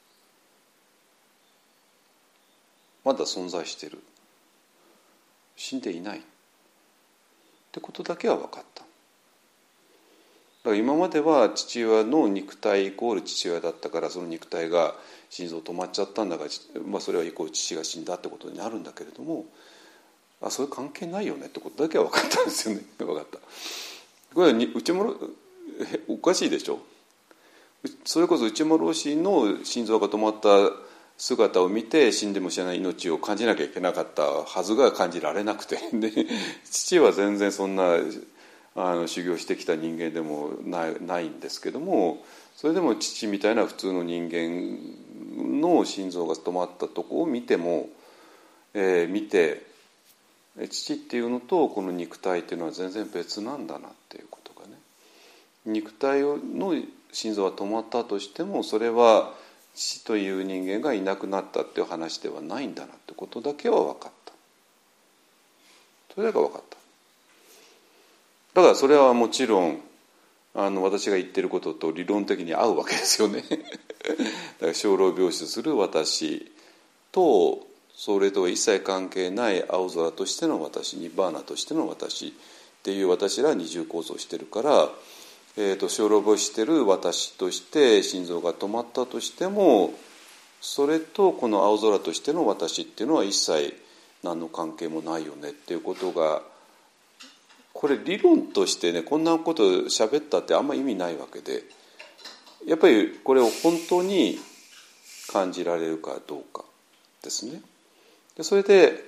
まだ存在している、死んでいないってことだけは分かった。だから今までは父親の肉体イコール父親だったから、その肉体が心臓止まっちゃったんだから、まあ、それはイコール父が死んだってことになるんだけれども、あそういう関係ないよねってことだけは分かったんですよね。分かった。これはうちもおかしいでしょ。それこそ内諸氏の心臓が止まった姿を見て死んでも知らない命を感じなきゃいけなかったはずが感じられなくて、で父は全然そんなあの修行してきた人間でもない、ないんですけども、それでも父みたいな普通の人間の心臓が止まったとこを見ても、えー、見て父っていうのとこの肉体っていうのは全然別なんだなっていうことがね、肉体の心臓が止まったとしてもそれは父という人間がいなくなったっていう話ではないんだなってことだけは分かった。それだけ分かった。だからそれはもちろんあの私が言ってることと理論的に合うわけですよね。だから生老病死する私とそれとは一切関係ない青空としての私、ニバーナとしての私っていう私ら二重構造してるから、えーと、生老病死してる私として心臓が止まったとしても、それとこの青空としての私っていうのは一切何の関係もないよねっていうことが、これ理論としてねこんなこと喋ったってあんま意味ないわけで、やっぱりこれを本当に感じられるかどうかですね。でそれで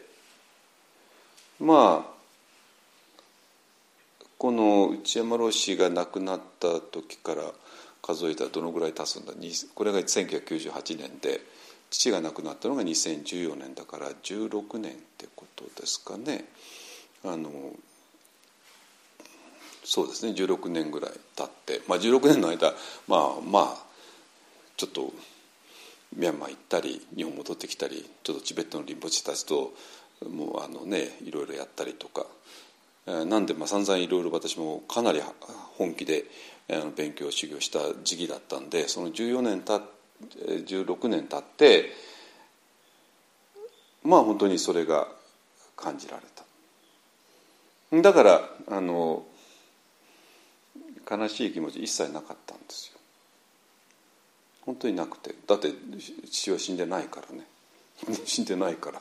まあこの内山老師が亡くなった時から数えたらどのぐらい経つんだ。これがせんきゅうひゃくきゅうじゅうはちねんで、父が亡くなったのがにせんじゅうよねんだからじゅうろくねんってことですかね。あのそうですね、じゅうろくねんぐらい経って、まあ、じゅうろくねんの間まあまあちょっとミャンマー行ったり日本戻ってきたり、ちょっとチベットのリンポチたちともうあのねいろいろやったりとか、なんでまあ散々いろいろ私もかなり本気で勉強修行した時期だったんで、そのじゅうよねんたじゅうろくねん経ってまあ本当にそれが感じられた。だからあの悲しい気持ち一切なかったんですよ。本当になくて、だって父は死んでないからね死んでないから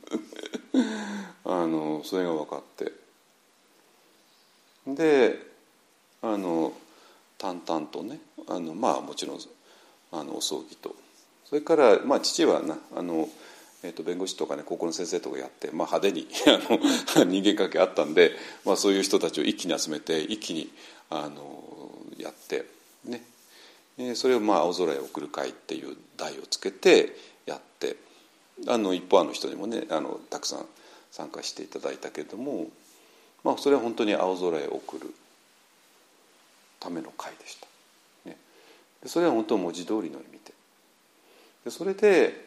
あのそれが分かって、であの淡々とね、あのまあもちろんあのお葬儀と、それから、まあ、父はなあの、えー、と弁護士とかね高校の先生とかやって、まあ、派手にあの人間関係あったんで、まあ、そういう人たちを一気に集めて一気にあのやってね、えー、それをまあ青空へ送る会っていう題をつけてやって、あの一方の人にもねあのたくさん参加していただいたけれども、まあ、それは本当に青空へ送るための会でした、ね、でそれは本当文字通りの意味で、でそれで、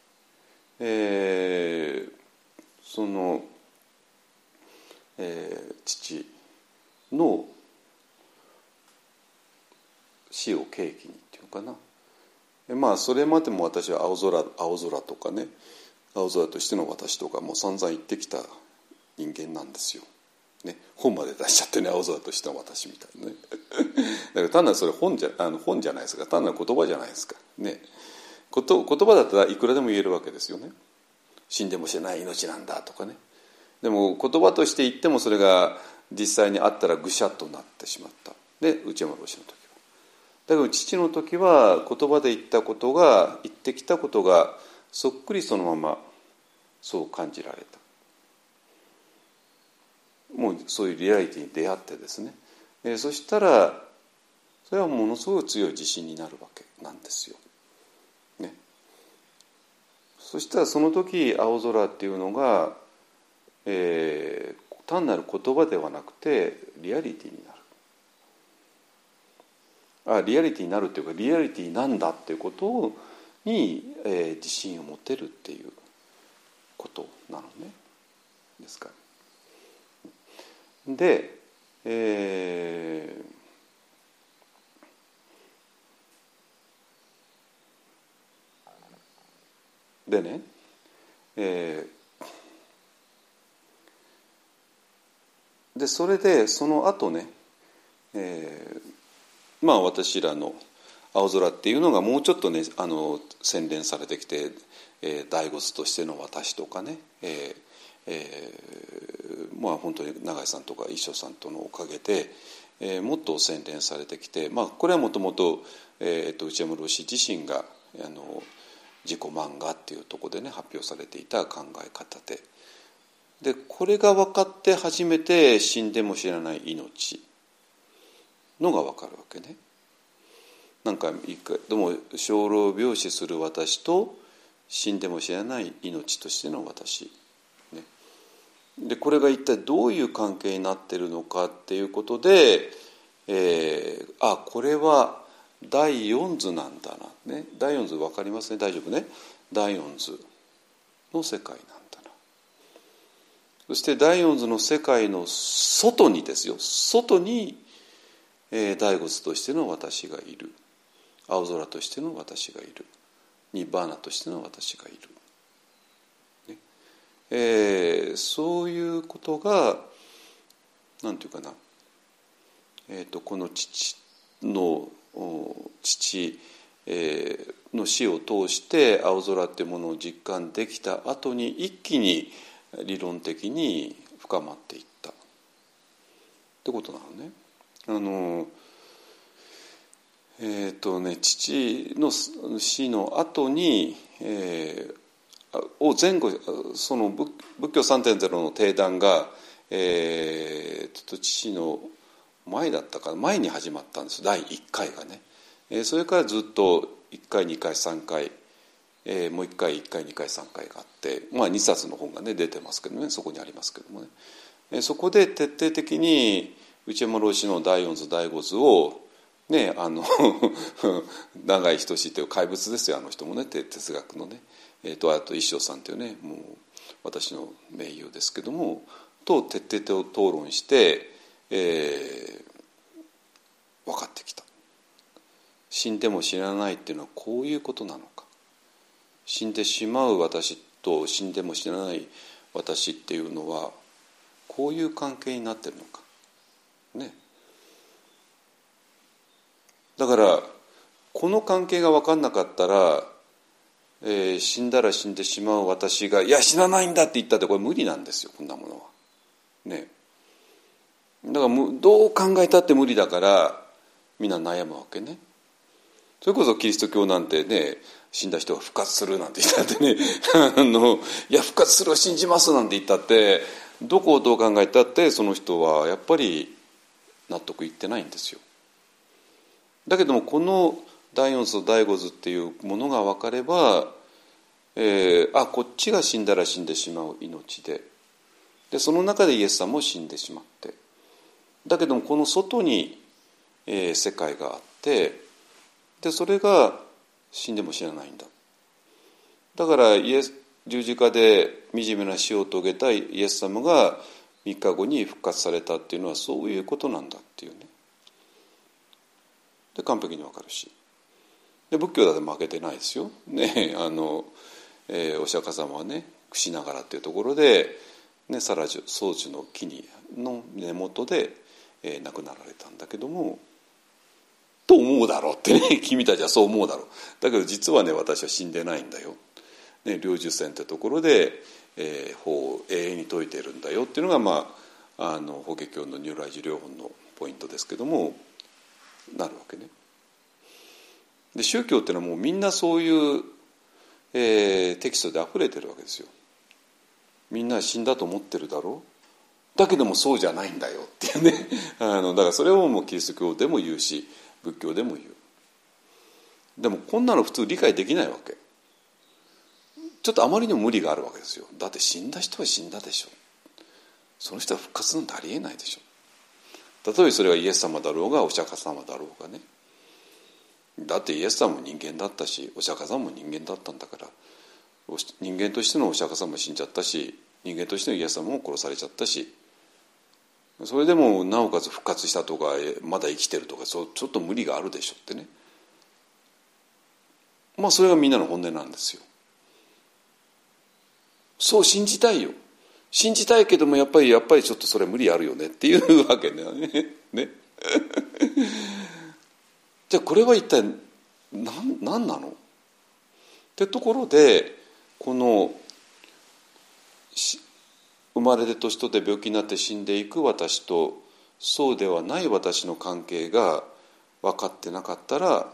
えー、その、えー、父の死を契機にっていうのかな、でまあそれまでも私は青空青空とかね、青空としての私とかもう散々言ってきた人間なんですよ、ね、本まで出しちゃってね、青空としての私みたいなねだから単なるそれ本じゃあの本じゃないですか、単なる言葉じゃないですかね。こと、言葉だったらいくらでも言えるわけですよね。死んでも死なない命なんだとかね。でも言葉として言ってもそれが実際にあったらぐしゃっとなってしまった。で内山老師の時はだけど父の時は言葉で言ったことが言ってきたことがそっくりそのままそう感じられた。もうそういうリアリティに出会ってですね、えー、そしたらそれはものすごい強い自信になるわけなんですよ、ね、そしたらその時青空っていうのが、えー、単なる言葉ではなくてリアリティになる、あリアリティになるっていうかリアリティなんだっていうことに、えー、自信を持てるっていうことなのね。ですからで、えー、でね、えー、でそれでその後ね、えー、まあ私らの青空っていうのがもうちょっとねあの洗練されてきて、えー、大仏としての私とかね、えーえー、まあ本当に永井さんとか一生さんとのおかげで、えー、もっと洗練されてきて、まあ、これはもともと内山老師自身があの自己漫画っていうところでね発表されていた考え方で、でこれが分かって初めて死んでも知らない命のが分かるわけね。なんか一回でも生老病死する私と死んでも知らない命としての私、ね、でこれが一体どういう関係になっているのかっていうことで、えー、あこれは第四図なんだな、ね、第四図分かりますね、大丈夫ね、第四図の世界なんだな。そして第四図の世界の外にですよ、外に、えー、大仏としての私がいる、青空としての私がいる、ニッバーナとしての私がいる、ねえー、そういうことがなんていうかな、えーと、この父の父、えー、の死を通して青空っていうものを実感できた後に一気に理論的に深まっていったってことなのね。あのえーとね、父の死の後に、えー、を前後その仏教 さんてんゼロ の定談が、えー、と父の前だったかな、前に始まったんですだいいっかいがね、えー、それからずっといっかいにかいさんかい、えー、もういっかいいっかいにかいさんかいがあって、まあ、にさつの本がね出てますけどね、そこにありますけどもね、えー、そこで徹底的に内山老師の第四図第五図をね、あの永井仁という怪物ですよ、あの人もね、哲学のね、えー、とあと一生さんというね、もう私の盟友ですけどもと徹底と討論して、えー、分かってきた。死んでも知らないっていうのはこういうことなのか、死んでしまう私と死んでも知らない私っていうのはこういう関係になってるのかね。だからこの関係が分かんなかったら、えー、死んだら死んでしまう私がいや死なないんだって言ったってこれ無理なんですよ、こんなものはね。だからどう考えたって無理だからみんな悩むわけね。 それこそキリスト教なんてね、死んだ人が復活するなんて言ったってねあのいや復活するを信じますなんて言ったって、どこをどう考えたってその人はやっぱり納得いってないんですよ。だけどもこの第四図と第五図っていうものが分かれば、えー、あこっちが死んだら死んでしまう命で、でその中でイエス様も死んでしまって、だけどもこの外に、えー、世界があって、でそれが死んでも死なないんだ。だからイエス十字架で惨めな死を遂げたイエス様がみっかごに復活されたっていうのはそういうことなんだっていうね。で完璧にわかるし、で仏教だって負けてないですよ。ねあの、えー、お釈迦様はね櫛ながらっていうところで、ね、サラジュ宗樹の木にの根元で、えー、亡くなられたんだけども。と思うだろうってね、君たちはそう思うだろう。だけど実はね私は死んでないんだよ。ね、領受線ってところで、えー、法を永遠に説いているんだよっていうのが、まあ、あの法華経の如来寿量本のポイントですけどもなるわけね。で宗教っていうのはもうみんなそういう、えー、テキストであふれてるわけですよ。みんな死んだと思ってるだろう、だけどもそうじゃないんだよっていうねあのだからそれをもうキリスト教でも言うし仏教でも言う。でもこんなの普通理解できないわけ。ちょっとあまりにも無理があるわけですよ。だって死んだ人は死んだでしょ。その人は復活なんてありえないでしょ。たとえそれがイエス様だろうがお釈迦様だろうがね。だってイエス様も人間だったしお釈迦様も人間だったんだから、人間としてのお釈迦様も死んじゃったし、人間としてのイエス様も殺されちゃったし、それでもなおかつ復活したとかまだ生きてるとか、そうちょっと無理があるでしょってね。まあそれがみんなの本音なんですよ。そう信じたいよ、信じたいけどもやっぱりやっぱりちょっとそれ無理あるよねっていうわけだよね。ねじゃあこれは一体何, 何なのってところで、この生まれて年取って病気になって死んでいく私とそうではない私の関係が分かってなかったら、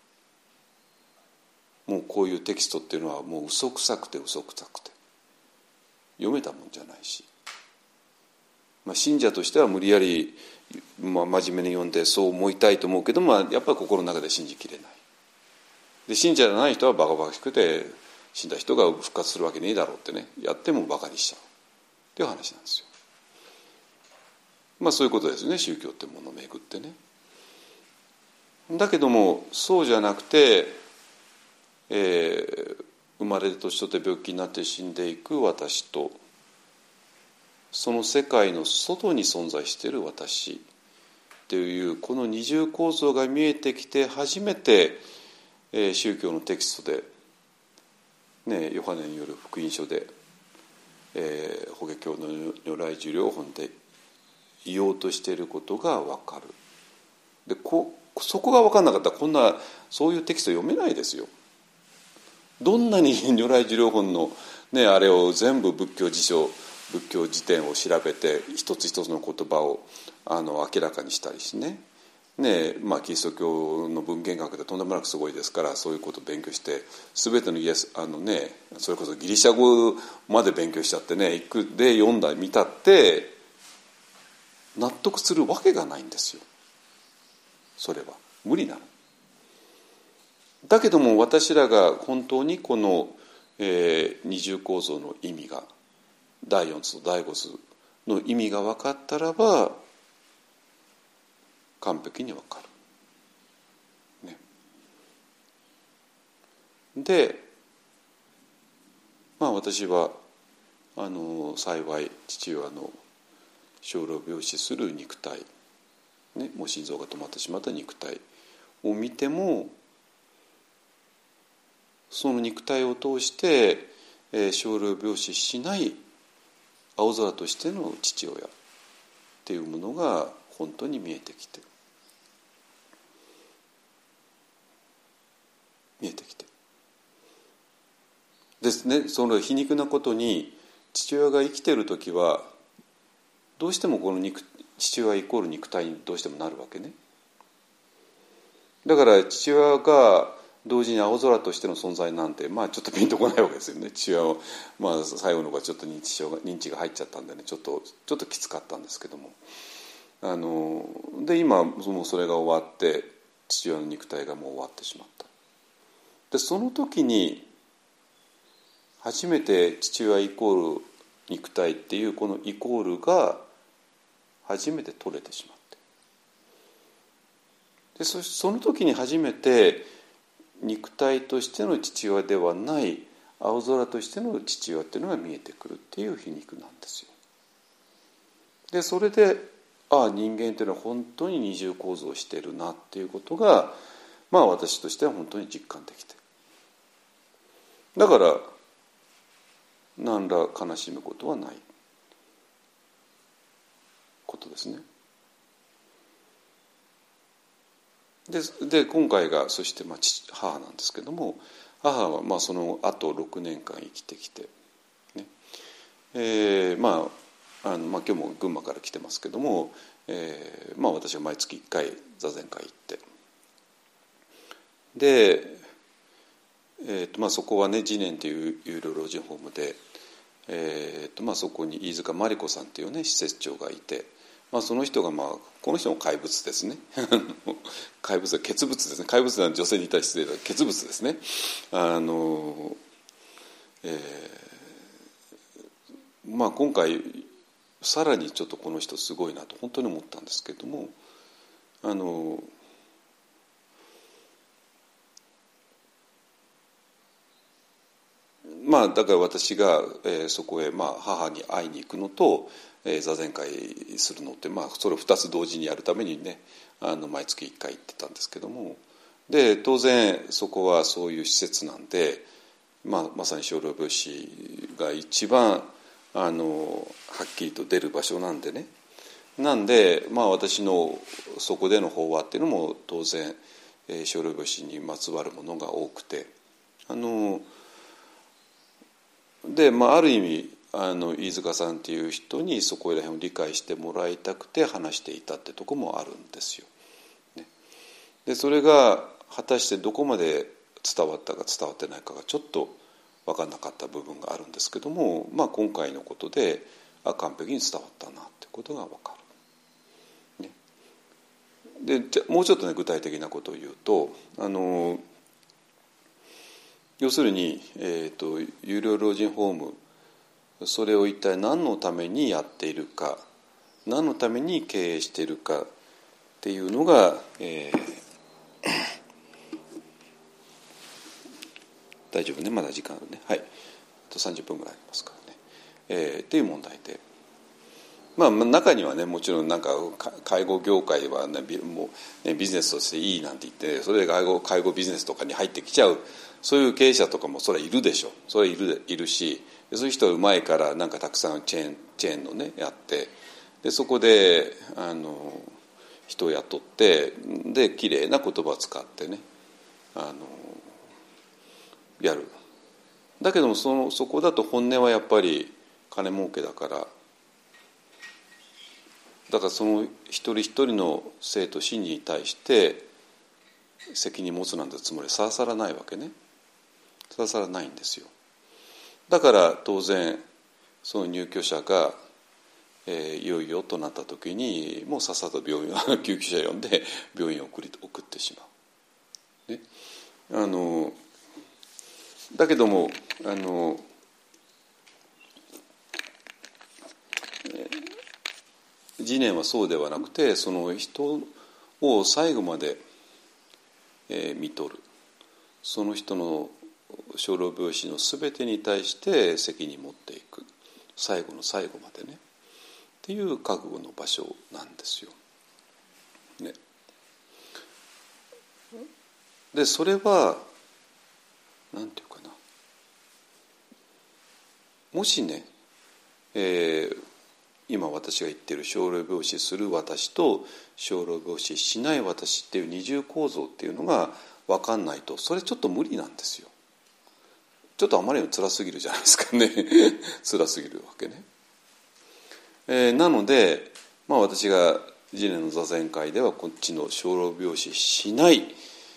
もうこういうテキストっていうのはもう嘘くさくて嘘くさくて読めたもんじゃないし、まあ、信者としては無理やり、まあ、真面目に読んでそう思いたいと思うけど、まあ、やっぱり心の中で信じきれない。で信者じゃない人はバカバカしくて死んだ人が復活するわけねえだろうってね、やってもバカにしちゃうっていう話なんですよ。まあそういうことですね、宗教ってものをめぐってね。だけどもそうじゃなくて、えー、生まれて年取って病気になって死んでいく私と、その世界の外に存在している私っていうこの二重構造が見えてきて初めて、えー、宗教のテキストで、ね、ヨハネによる福音書で、えー、法華経の如来寿量本で言おうとしていることが分かる。でこそこが分かんなかったらこんなそういうテキスト読めないですよ。どんなに如来寿量本の、ね、あれを全部仏教辞書仏教辞典を調べて一つ一つの言葉をあの明らかにしたりしね、ねまあ、キリスト教の文献学でとんでもなくすごいですから、そういうことを勉強して全てのイエスあの、ね、それこそギリシャ語まで勉強しちゃってね、で読んだ見たって納得するわけがないんですよ。それは無理なの。だけども私らが本当にこの、えー、二重構造の意味が第四図と第五図の意味が分かったらば完璧に分かる、ね、でまあ私はあの幸い父親の生老病死する肉体、ね、もう心臓が止まってしまった肉体を見ても、その肉体を通して、えー、生老病死しない青空としての父親っていうものが本当に見えてきて見えてきてですね。その皮肉なことに父親が生きている時はどうしてもこの肉父親イコール肉体にどうしてもなるわけね。 だから父親が同時に青空としての存在なんて、まあちょっとピンとこないわけですよね。父親は、まあ、最後のがちょっと認知症が認知が入っちゃったんでね、ちょっとちょっときつかったんですけども、あので今もうそれが終わって父親の肉体がもう終わってしまった。でその時に初めて父親イコール肉体っていうこのイコールが初めて取れてしまって、で そ, その時に初めて肉体としての父親ではない青空としての父親っていうのが見えてくるっていう皮肉なんですよ。でそれでああ人間っていうのは本当に二重構造をしてるなっていうことが、まあ私としては本当に実感できて、だから何ら悲しむことはないことですね。で, で今回がそしてまあ父母なんですけども、母はまあその後ろくねんかん生きてきて、ねえー、まああのまあ今日も群馬から来てますけども、えーまあ、私は毎月いっかい座禅会行って、で、えーとまあ、そこはね次年という有料老人ホームで、えーとまあ、そこに飯塚真理子さんというね施設長がいて、まあ、その人が、まあ、この人も怪物ですね怪物は欠物ですね。怪物は女性に対して失礼だ欠物ですね。あの、えーまあ、今回さらにちょっとこの人すごいなと本当に思ったんですけれども、あのまあだから私が、えー、そこへ、まあ、母に会いに行くのと、えー、座禅会するのって、まあ、それをふたつ同時にやるためにねあの毎月いっかい行ってたんですけども、で当然そこはそういう施設なんで、まあ、まさに生老病死が一番あのはっきりと出る場所なんでね、なんで、まあ、私のそこでの法話っていうのも当然、えー、生老病死にまつわるものが多くて、あので、まあ、ある意味あの飯塚さんっていう人にそこら辺を理解してもらいたくて話していたってとこもあるんですよ。ね、でそれが果たしてどこまで伝わったか伝わってないかがちょっと分からなかった部分があるんですけども、まあ、今回のことであ完璧に伝わったなってことが分かる。ね、でじゃもうちょっとね具体的なことを言うと、あの要するに、えーと、有料老人ホーム、それを一体何のためにやっているか、何のために経営しているかっていうのが、えー、大丈夫ね、まだ時間あるね、はい、あとさんじゅっぷんぐらいありますからね、えー、っていう問題で、まあ、中にはねもちろんなんか介護業界は、ね、もうねビジネスとしていいなんて言ってそれで介護、介護ビジネスとかに入ってきちゃうそういう経営者とかもそれはいるでしょ。それはいる、いるし、そういう人はうまいからなんかたくさんチェーン、チェーンのねやって、でそこであの人を雇ってで綺麗な言葉を使ってねあのやる。だけどもそのそこだと本音はやっぱり金儲けだから、だからその一人一人の生と死に対して責任持つなんてつもりさらさらないわけね。さらさらないんですよ。だから当然その入居者が、えー、いよいよとなった時にもうさっさと病院救急車呼んで病院を送り送ってしまう。ね、あのだけどもあの、えー、次年はそうではなくてその人を最後まで、えー、見とる、その人の生老病死のすべてに対して責任持っていく、最後の最後までねっていう覚悟の場所なんですよ。ね、でそれはなんていうかな、もしね、えー、今私が言っている生老病死する私と生老病死しない私っていう二重構造っていうのが分かんないとそれちょっと無理なんですよ。ちょっとあまりにも辛すぎるじゃないですかね辛すぎるわけね、えー、なので、まあ、私が次年の座禅会ではこっちの生老病死しない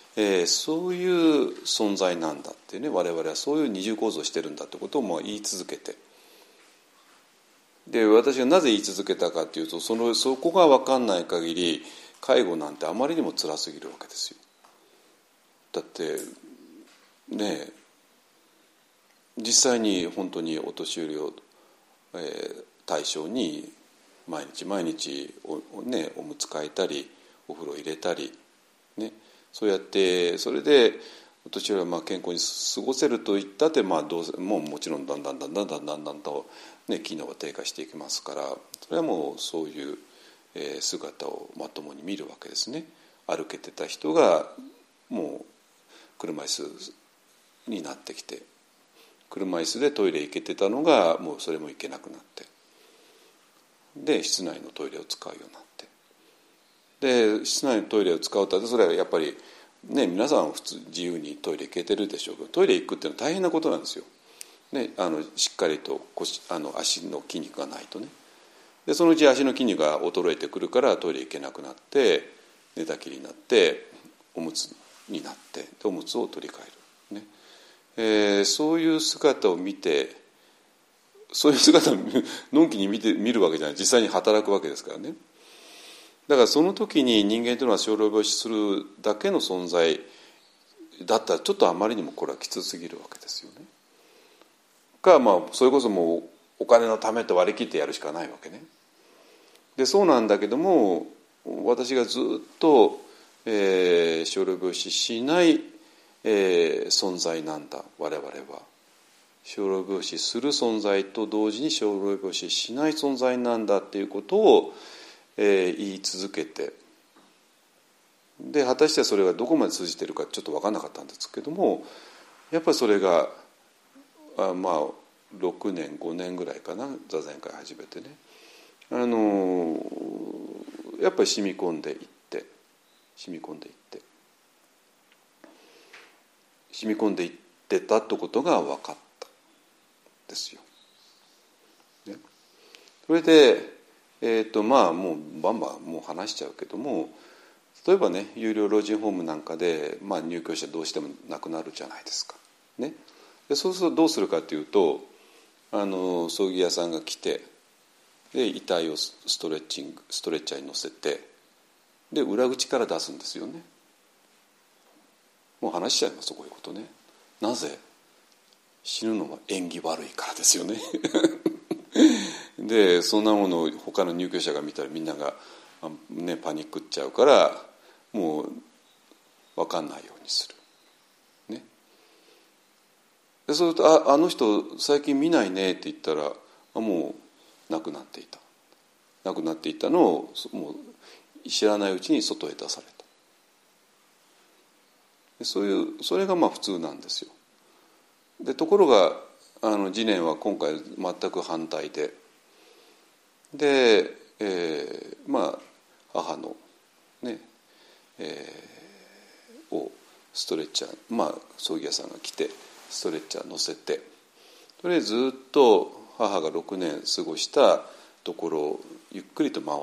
えー、そういう存在なんだっていうね、我々はそういう二重構造をしてるんだってことをもう言い続けて、で私がなぜ言い続けたかというと、そのそこが分かんない限り介護なんてあまりにも辛すぎるわけですよ。だってねえ、実際に本当にお年寄りを、えー、対象に毎日毎日 お,、ね、おむつ替えたりお風呂入れたり、ね、そうやってそれでお年寄りはまあ健康に過ごせるといったって、まあ、どうせもうもちろんだんだんだんだんだんだんだんと、ね、機能が低下していきますから、それはもうそういう、えー、姿をまともに見るわけですね。歩けてた人がもう車椅子になってきて、車椅子でトイレ行けてたのがもうそれも行けなくなって、で室内のトイレを使うようになって、で室内のトイレを使うとそれはやっぱりね、皆さん普通自由にトイレ行けてるでしょうけど、トイレ行くっていうのは大変なことなんですよ、ね、あのしっかりと腰あの足の筋肉がないとね。でそのうち足の筋肉が衰えてくるからトイレ行けなくなって寝たきりになっておむつになってでおむつを取り替える、ねえー、そういう姿を見て、そういう姿をのんきに見て見るわけじゃない、実際に働くわけですからね。だからその時に人間というのは生老病死するだけの存在だったらちょっとあまりにもこれはきつすぎるわけですよね。かまあそれこそもうお金のためと割り切ってやるしかないわけね。でそうなんだけども、私がずっと、えー、生老病死しない、えー、存在なんだ我々は。生老病死する存在と同時に生老病死しない存在なんだっていうことを、えー、言い続けて、で果たしてそれがどこまで通じているかちょっと分からなかったんですけども、やっぱりそれがあまあろくねんごねんぐらいかな、座禅会始めてね、あのやっぱり染み込んでいって染み込んでいって染み込んでいってたってことが分かったんですよ。ね、それで、えーとまあもうバンバンもう話しちゃうけども、例えばね有料老人ホームなんかで、まあ、入居者どうしても亡くなるじゃないですか。ね、でそうするとどうするかというと、あの葬儀屋さんが来て、で遺体をストレッチングストレッチャーに乗せて、で裏口から出すんですよね。もう話しちゃいます、こういうことね。なぜ？死ぬのは縁起悪いからですよねでそんなものを他の入居者が見たらみんなが、ね、パニックっちゃうからもう分かんないようにする、ね、でそうすると あ, あの人最近見ないねって言ったらあもう亡くなっていた亡くなっていたのをもう知らないうちに外へ出された。でそういうそれがまあ普通なんですよ。でところがあの次年は今回全く反対で、で、えー、まあ母のね、えー、をストレッチャーまあ葬儀屋さんが来てストレッチャー乗せて、それでずっと母がろくねん過ごしたところをゆっくりと回って、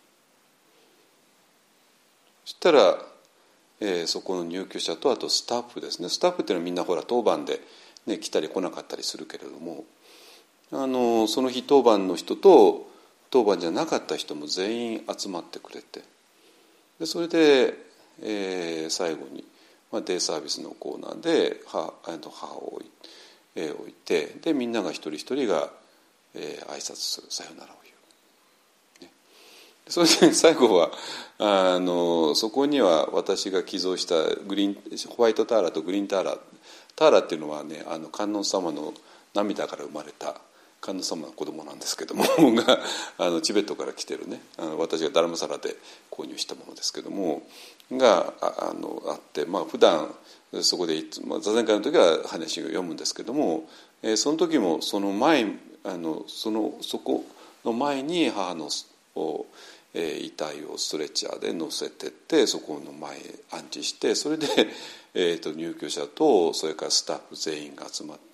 そしたら、えー、そこの入居者とあとスタッフですね。スタッフっていうのはみんなほら当番で、ね、来たり来なかったりするけれども、あのその日当番の人と当番じゃなかった人も全員集まってくれて、でそれで、えー、最後に、まあ、デイサービスのコーナーで 母, 母を置い、えー、置いて、でみんなが一人一人が、えー、挨拶する、さよならを言う、ね、それで最後はあのそこには私が寄贈したグリーンホワイトターラとグリーンターラ、ターラっていうのはね、あの観音様の涙から生まれた観音様の子供なんですけどもがあのチベットから来てるね、あの私がダルマサラで購入したものですけどもが あ, あ, のあって、まあ普段そこでいつ、まあ、座禅会の時は話を読むんですけども、えー、その時もその前あのそのそこの前に母のを、えー、遺体をストレッチャーで乗せてってそこの前へ安置して、それで、えー、と入居者とそれからスタッフ全員が集まって、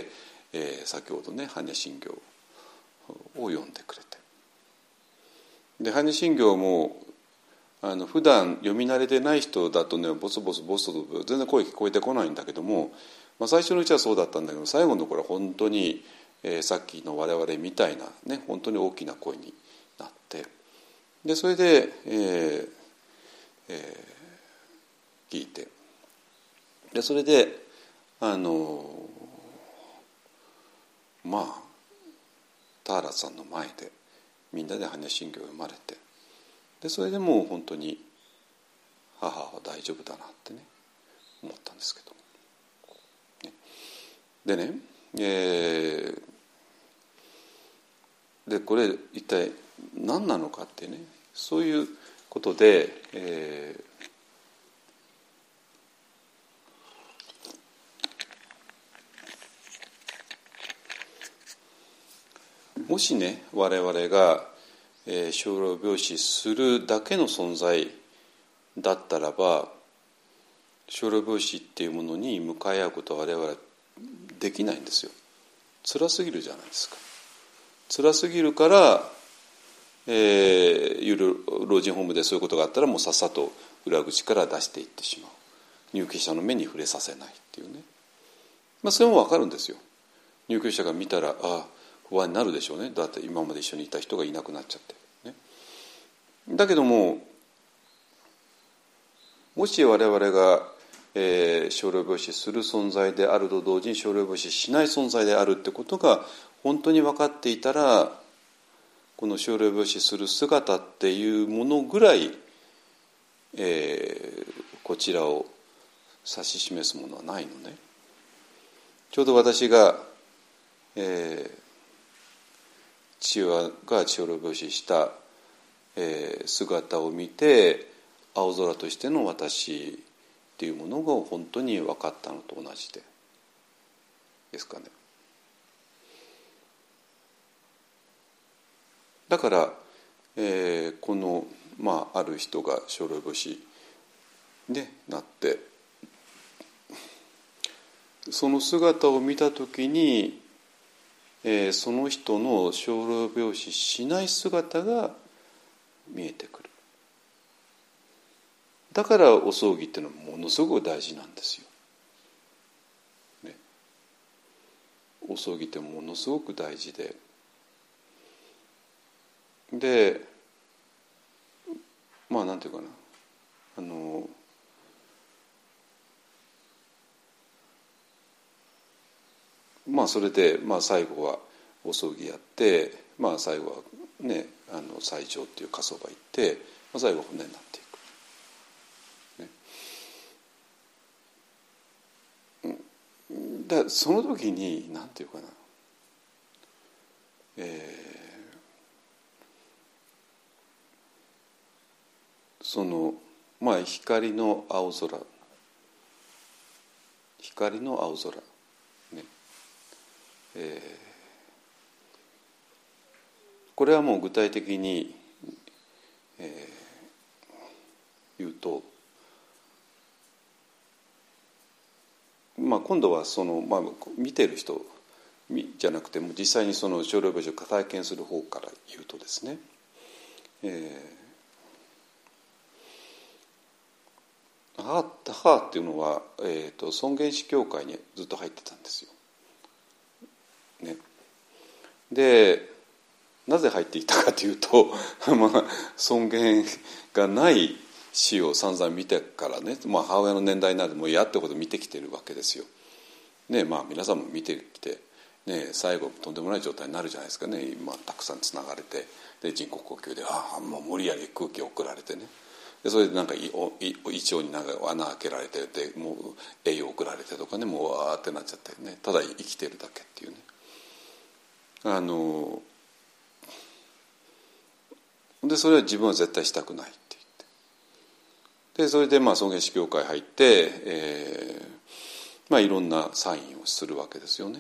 えー、先ほどね般若心経を読んでくれて、で般若心経もあの普段読み慣れてない人だとねボソボソボソと全然声聞こえてこないんだけども、まあ、最初のうちはそうだったんだけど最後の頃は本当に、えー、さっきの我々みたいなね本当に大きな声になって、でそれで、えーえー、聞いて、でそれであのまあ田原さんの前でみんなで般若心経を読まれて、でそれでもう本当に母は大丈夫だなってね思ったんですけど、ね、でね、えー、でこれ一体何なのかってね、そういうことで、えー、もしね我々がえー、生老病死するだけの存在だったらば、生老病死っていうものに向かい合うことは我々はできないんですよ。辛すぎるじゃないですか。辛すぎるから、えー、老人ホームでそういうことがあったらもうさっさと裏口から出していってしまう。入居者の目に触れさせないっていうね、まあ、それも分かるんですよ。入居者が見たらああ不安になるでしょうね。だって今まで一緒にいた人がいなくなっちゃって、ね、だけどももし我々が、えー、生老病死する存在であると同時に生老病死しない存在であるってことが本当に分かっていたら、この生老病死する姿っていうものぐらい、えー、こちらを指し示すものはないのね。ちょうど私が、えー父親が生老病死した、えー、姿を見て青空としての私っていうものが本当に分かったのと同じでですかね。だから、えー、この、まあ、ある人が生老病死になってその姿を見たときにえー、その人の生老病死しない姿が見えてくる。だからお葬儀っていうのはものすごく大事なんですよ、ね、お葬儀ってものすごく大事で、でまあなんていうかな、あのまあそれで、まあ、最後はお葬儀やって、まあ、最後はねあの最上っていう火葬場行って、まあ、最後骨になっていく、ね、だその時になんていうかな、えー、そのまあ光の青空光の青空ね、えーこれはもう具体的に、えー、言うと、まあ、今度はその、まあ、見てる人じゃなくても実際にその生老病死を体験する方から言うとですね、えー、母, 母っていうのは、えーと、尊厳死協会にずっと入ってたんですよ、ね、でなぜ入っていたかというと、まあ、尊厳がない死を散々見てからね、まあ、母親の年代になるともう嫌ってことを見てきてるわけですよ。ねまあ、皆さんも見てきて、ね、最後とんでもない状態になるじゃないですかね。今たくさんつながれてで人工呼吸でああもう無理やり空気を送られてね、でそれでなんか胃腸になんか穴開けられてでもう栄養送られてとかね、もうわーってなっちゃってね、ただ生きてるだけっていうね。あのでそれは自分は絶対したくないって言って、でそれでまあ尊厳死協会入って、えーまあ、いろんなサインをするわけですよね。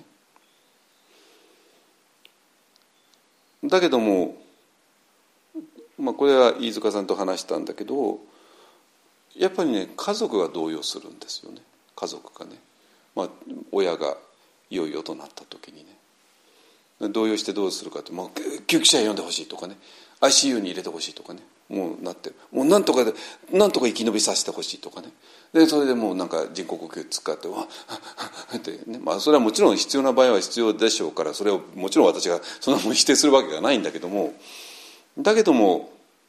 だけども、まあ、これは飯塚さんと話したんだけど、やっぱりね家族が動揺するんですよね。家族がね、まあ、親がいよいよとなった時にね動揺してどうするかって、もう救急車呼んでほしいとかね アイシーユー に入れてほしいとかね、 もうなってもうなんとかでなんとか生き延びさせてほしいとかね。でそれでもうなんか人工呼吸使ってわっってね、まあそれはもちろん必要な場合は必要でしょうから、それをもちろん私がそんなもん否定するわけがないんだけども、だけども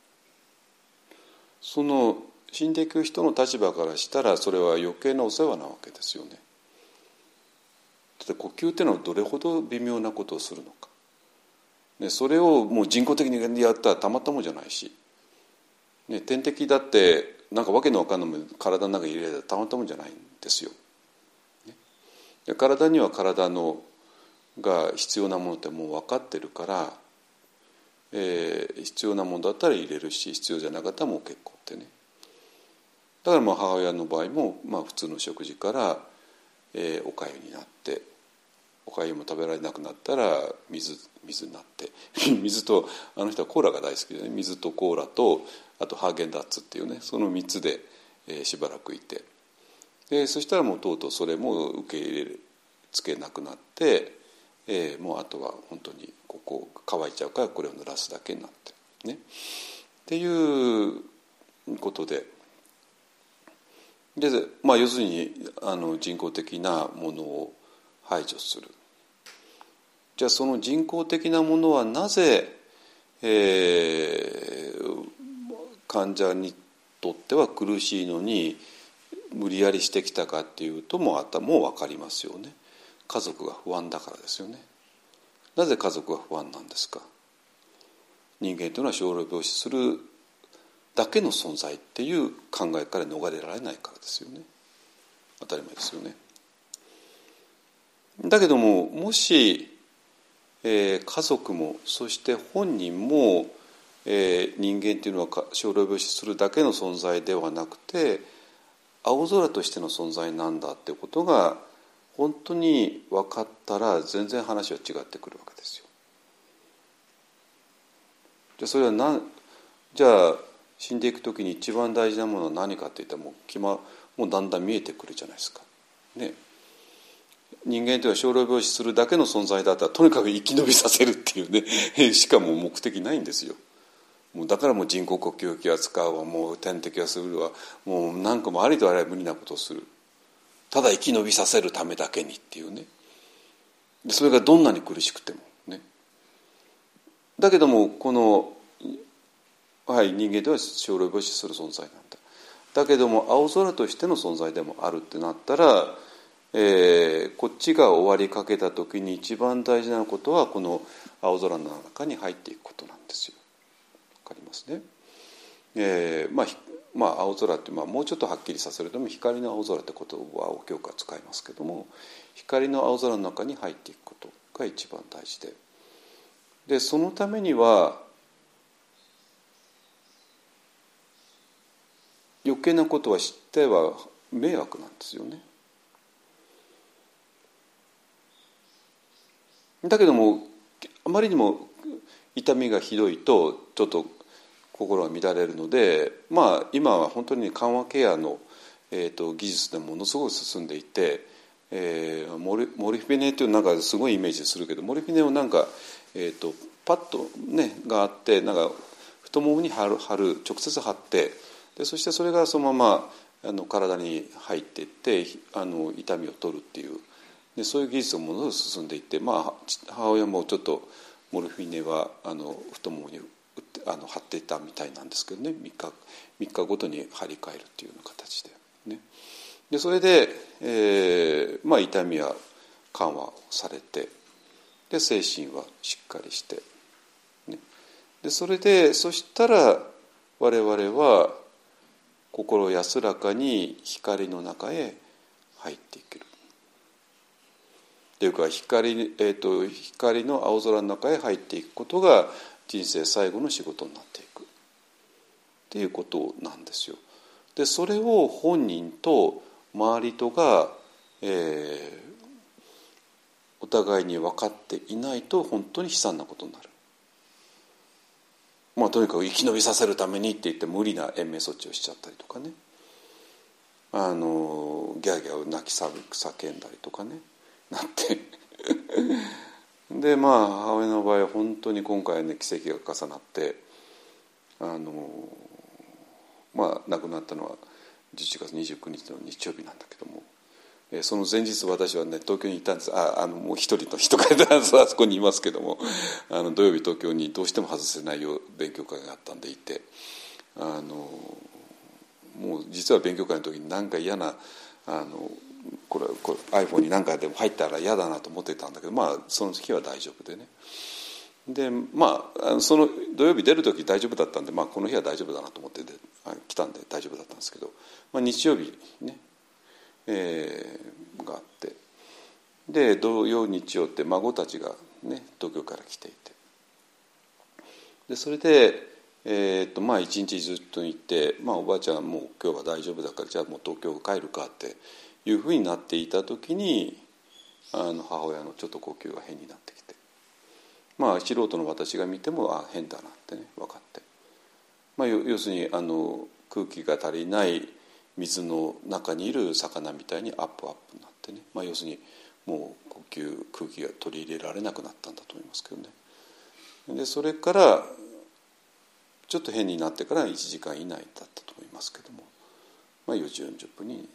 その死んでいく人の立場からしたらそれは余計なお世話なわけですよね。だって呼吸っていうのはどれほど微妙なことをするのか、ね、それをもう人工的にやったらたまったもんじゃないし、ね、点滴だってなんかわけのわかんないもの体の中に入れたらたまったもんじゃないんですよ。ね、で体には体のが必要なものってもう分かってるから、えー、必要なものだったら入れるし必要じゃなかったらもう結構ってね。だからまあ母親の場合もまあ普通の食事から、えー、おかゆになって、おかゆも食べられなくなったら水水になって水とあの人はコーラが大好きでね、水とコーラとあとハーゲンダッツっていうね、そのみっつで、えー、しばらくいて、でそしたらもうとうとうそれも受け入れつけなくなって、えー、もうあとは本当にここ乾いちゃうからこれを濡らすだけになってねっていうことで、で、まあ、要するにあの人工的なものを排除する。じゃあその人工的なものはなぜ、えー、患者にとっては苦しいのに無理やりしてきたかっていうともうあったもう分かりますよね。家族が不安だからですよね。なぜ家族が不安なんですか。人間というのは生老病死するだけの存在っていう考えから逃れられないからですよね。当たり前ですよね。だけどももし、えー、家族もそして本人も、えー、人間というのは生老病死するだけの存在ではなくて青空としての存在なんだっていうことが本当に分かったら全然話は違ってくるわけですよ。じゃあそれは何じゃあ死んでいくときに一番大事なものは何かっていったらもう決まもうだんだん見えてくるじゃないですか。ね、人間というのは生老病死するだけの存在だったらとにかく生き延びさせるっていうねしかも目的ないんですよ。もうだからもう人工呼吸器は使うわ、もう点滴はするわ、もう何個もありとあらゆる無理なことをする。ただ生き延びさせるためだけにっていうね。でそれがどんなに苦しくてもね。だけどもこのはい、人間では生老病死する存在なんだ。だけども青空としての存在でもあるってなったら、えー、こっちが終わりかけた時に一番大事なことはこの青空の中に入っていくことなんですよ。わかりますね。えー、まあ、まあ青空って、まあ、もうちょっとはっきりさせるために光の青空って言葉を教科は使いますけども、光の青空の中に入っていくことが一番大事で、でそのためには余計なことは知っては迷惑なんですよね。だけどもあまりにも痛みがひどいとちょっと心が乱れるので、まあ今は本当に緩和ケアの、えー、と技術でものすごく進んでいて、えー、モリモリフィネっていうなんかすごいイメージするけど、モリフィネをなんか、えー、とパッとねがあってなんか太ももに貼る貼る直接貼って、でそしてそれがそのままあの体に入っていってあの痛みを取るっていう、でそういう技術がものすごく進んでいって、まあ、母親もちょっとモルフィネはあの太ももに打ってあの貼っていたみたいなんですけどね、みっか、みっかごとに貼り替えるっていうような形で、ね、でそれで、えーまあ、痛みは緩和されて、で精神はしっかりして、ね、でそれでそしたら我々は心安らかに光の中へ入っていけるというか 光,、えー、と光の青空の中へ入っていくことが人生最後の仕事になっていくっていうことなんですよ。でそれを本人と周りとが、えー、お互いに分かっていないと本当に悲惨なことになる。まあ、とにかく生き延びさせるためにって言って無理な延命措置をしちゃったりとかね、あのギャーギャー泣き叫んだりとかねなってでまあ母親の場合は本当に今回ね奇跡が重なって、 あのまあ亡くなったのはじゅういちがつにじゅうくにちの日曜日なんだけども、えー、その前日私はね東京にいたんです。ああのもう一人の人があそこにいますけども、あの土曜日東京にどうしても外せないよ勉強会があったんでいて、あのもう実は勉強会の時に何か嫌なあのこれこれ iPhone に何かでも入ったら嫌だなと思ってたんだけど、まあその日は大丈夫でね。でまあその土曜日出る時大丈夫だったんで、まあ、この日は大丈夫だなと思ってで来たんで大丈夫だったんですけど、まあ、日曜日ね、えー、があって、で土曜日曜って孫たちがね東京から来ていて、でそれで、えー、とまあ一日ずっと行って、まあ、おばあちゃんはもう今日は大丈夫だからじゃあもう東京帰るかっていうふうになっていた時に、あの母親のちょっと呼吸が変になってきて、まあ素人の私が見てもあ変だなってね分かって、まあ、要するにあの空気が足りない水の中にいる魚みたいにアップアップになってね、まあ、要するにもう呼吸空気が取り入れられなくなったんだと思いますけどね。でそれからちょっと変になってからいちじかん以内だったと思いますけども、まあ、よじよんじゅっぷんに亡くなって、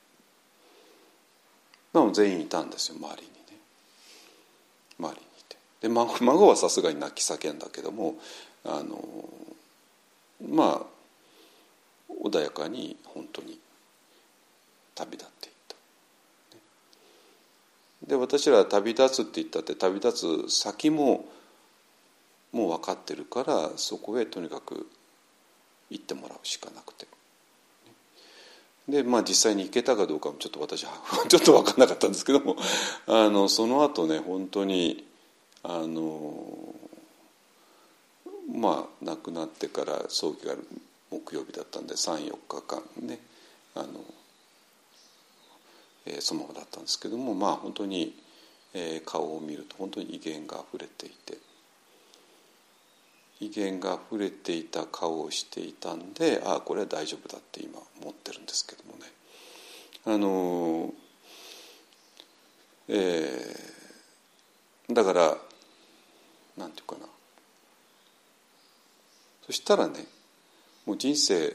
まあ、全員いたんですよ周りにね、周りにいて、で 孫, 孫はさすがに泣き叫んだけども、あのまあ穏やかに本当に旅立っていった。で私らは旅立つって言ったって旅立つ先ももう分かってるから、そこへとにかく行ってもらうしかなくて、でまあ実際に行けたかどうかもちょっと私はちょっと分からなかったんですけども、あのその後ね本当にあのまあ亡くなってから葬儀が木曜日だったんで さん,よっかかんねあの、えー、そのままだったんですけども、まあ本当に、えー、顔を見ると本当に威厳があふれていて、威厳があふれていた顔をしていたんで、ああこれは大丈夫だって今思ってるんですけどもね、あの、えー、だからなんていうかな、そしたらねもう人生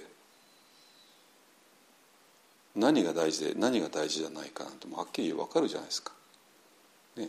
何が大事で何が大事じゃないかなんてもはっきり分かるじゃないですか、ね、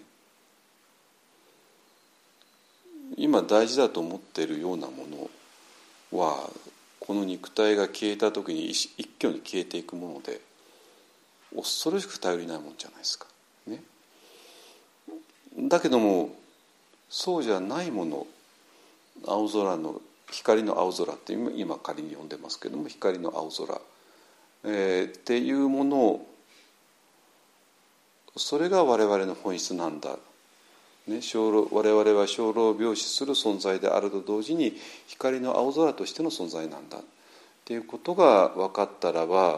今大事だと思っているようなものはこの肉体が消えた時に一挙に消えていくもので恐ろしく頼りないもんじゃないですか、ね、だけどもそうじゃないもの、青空の光の青空って今仮に呼んでますけども、光の青空、えー、っていうものを、それが我々の本質なんだ、ね、我々は生老病死する存在であると同時に光の青空としての存在なんだっていうことが分かったらば、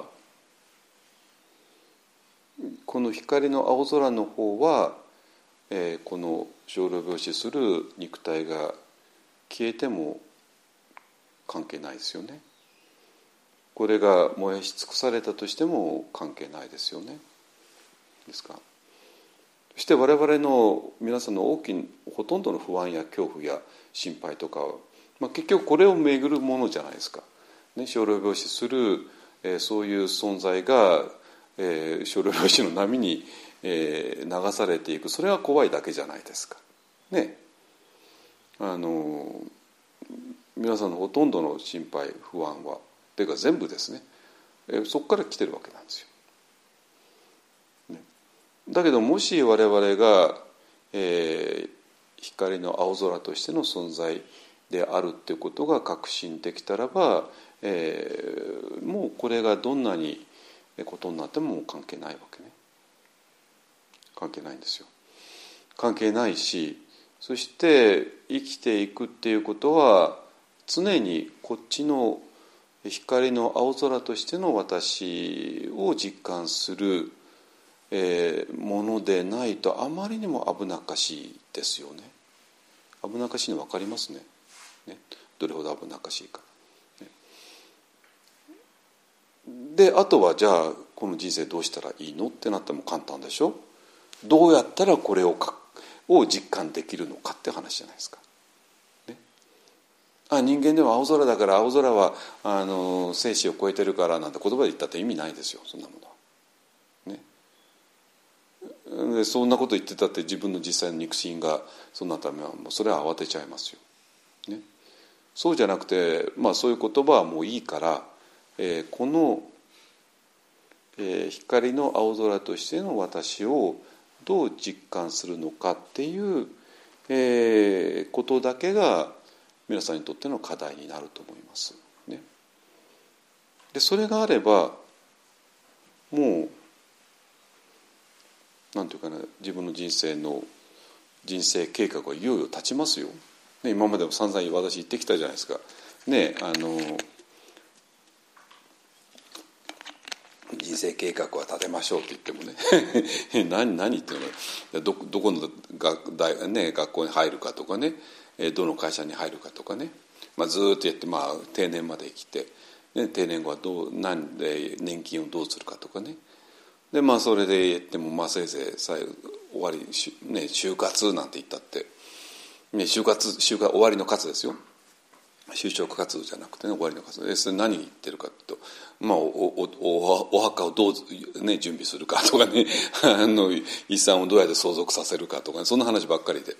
この光の青空の方は、えー、この生老病死する肉体が消えても関係ないですよね。これが燃やし尽くされたとしても関係ないですよね。ですか。そして我々の皆さんの大きなほとんどの不安や恐怖や心配とかは、まあ、結局これをめぐるものじゃないですか、ね、生老病死する、えー、そういう存在が、えー、生老病死の波に、えー、流されていく、それは怖いだけじゃないですかね。あの皆さんのほとんどの心配不安はというか全部ですね、えー、そこから来てるわけなんですよ、ね、だけどもし我々が、えー、光の青空としての存在であるっていうことが確信できたらば、えー、もうこれがどんなにことになっても関係ないわけね。関係ないんですよ。関係ないし、そして生きていくっていうことは常にこっちの光の青空としての私を実感する、えー、ものでないとあまりにも危なっかしいですよね。危なっかしいの分かりますね。ね、どれほど危なっかしいか、ね、であとはじゃあこの人生どうしたらいいのってなっても簡単でしょ。どうやったらこれをかを実感できるのかって話じゃないですか、ね、 あ人間でも青空だから青空はあの生死を超えてるからなんて言葉で言ったって意味ないですよ、そんなものは。ね、でそんなこと言ってたって自分の実際の肉親がそんなためはもうそれは慌てちゃいますよ。ね、そうじゃなくて、まあ、そういう言葉はもういいから、えー、この、えー、光の青空としての私をどう実感するのかっていう、えー、ことだけが皆さんにとっての課題になると思います、ね、でそれがあればもうなんていうかな、自分の人生の人生計画はいよいよ立ちますよ、ね、今までも散々私言ってきたじゃないですか、ね、あの人生計画は立てましょうって言ってもね何何言ってるの、どどこの学大、ね、学校に入るかとかね、どの会社に入るかとかね、まあ、ずっとやって、まあ、定年まで生きて、ね、定年後はどう何で年金をどうするかとかね、でまあそれで言っても、まあ、せいぜい最後終わり、ね、就活なんて言ったって、ね、就活就活終わりの活ですよ、就職活動じゃなくてね、終わりの活動で、それ何言ってるかというと、まあ、お, お, お, お墓をどう、ね、準備するかとかねあの遺産をどうやって相続させるかとか、ね、そんな話ばっかりで、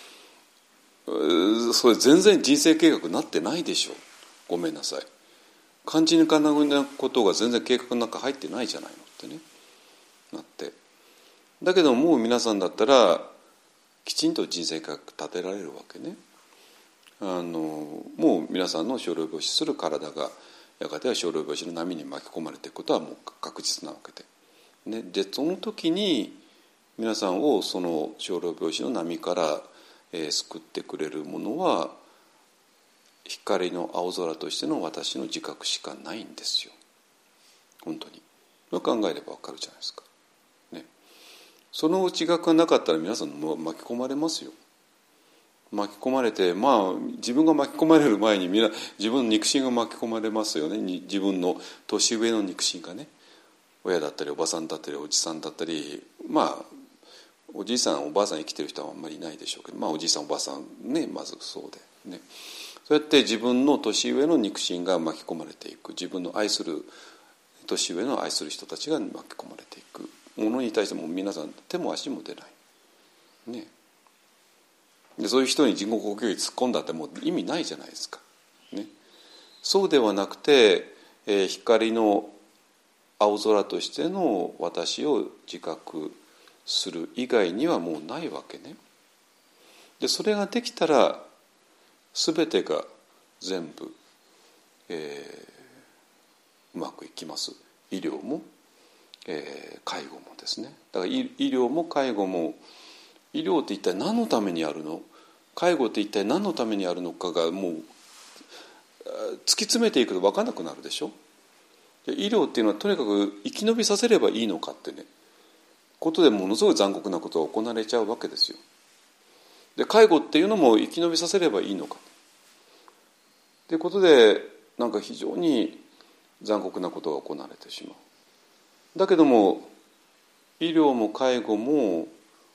それ全然人生計画になってないでしょ、ごめんなさい、肝心なことが全然計画の中入ってないじゃないのってねなって、だけどもう皆さんだったらきちんと人生計画立てられるわけね。あのもう皆さんの生老病死する体がやがては生老病死の波に巻き込まれていくことはもう確実なわけで、ね、でその時に皆さんをその生老病死の波から、えー、救ってくれるものは光の青空としての私の自覚しかないんですよ、本当に。考えればわかるじゃないですか、ね、その自覚がなかったら皆さんも巻き込まれますよ。巻き込まれて、まあ自分が巻き込まれる前にみんな自分の肉親が巻き込まれますよね。自分の年上の肉親がね、親だったりおばさんだったりおじさんだったり、まあおじいさんおばあさん生きてる人はあんまりいないでしょうけど、まあおじいさんおばあさんね、まずそうでね、そうやって自分の年上の肉親が巻き込まれていく、自分の愛する年上の愛する人たちが巻き込まれていくものに対しても皆さん手も足も出ないね。でそういう人に人工呼吸器突っ込んだってもう意味ないじゃないですか、ね、そうではなくて、えー、光の青空としての私を自覚する以外にはもうないわけね。でそれができたら全てが全部、えー、うまくいきます。医療も、えー、介護もですね。だから医療も介護も、医療って一体何のためにあるの、介護って一体何のためにあるのかがもう突き詰めていくと分からなくなるでしょ。医療っていうのはとにかく生き延びさせればいいのかってねことでものすごい残酷なことが行われちゃうわけですよ。で介護っていうのも生き延びさせればいいのかっていうことでなんか非常に残酷なことが行われてしまう。だけども医療も介護も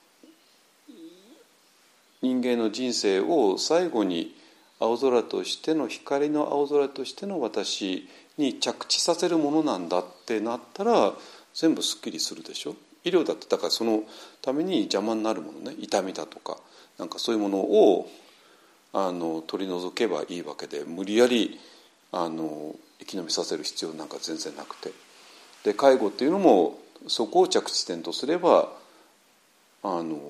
人間の人生を最後に青空としての光の青空としての私に着地させるものなんだってなったら全部すっきりするでしょ。医療だってだからそのために邪魔になるものね、痛みだとかなんかそういうものをあの取り除けばいいわけで、無理やりあの生き延びさせる必要なんか全然なくて、で介護っていうのもそこを着地点とすればあの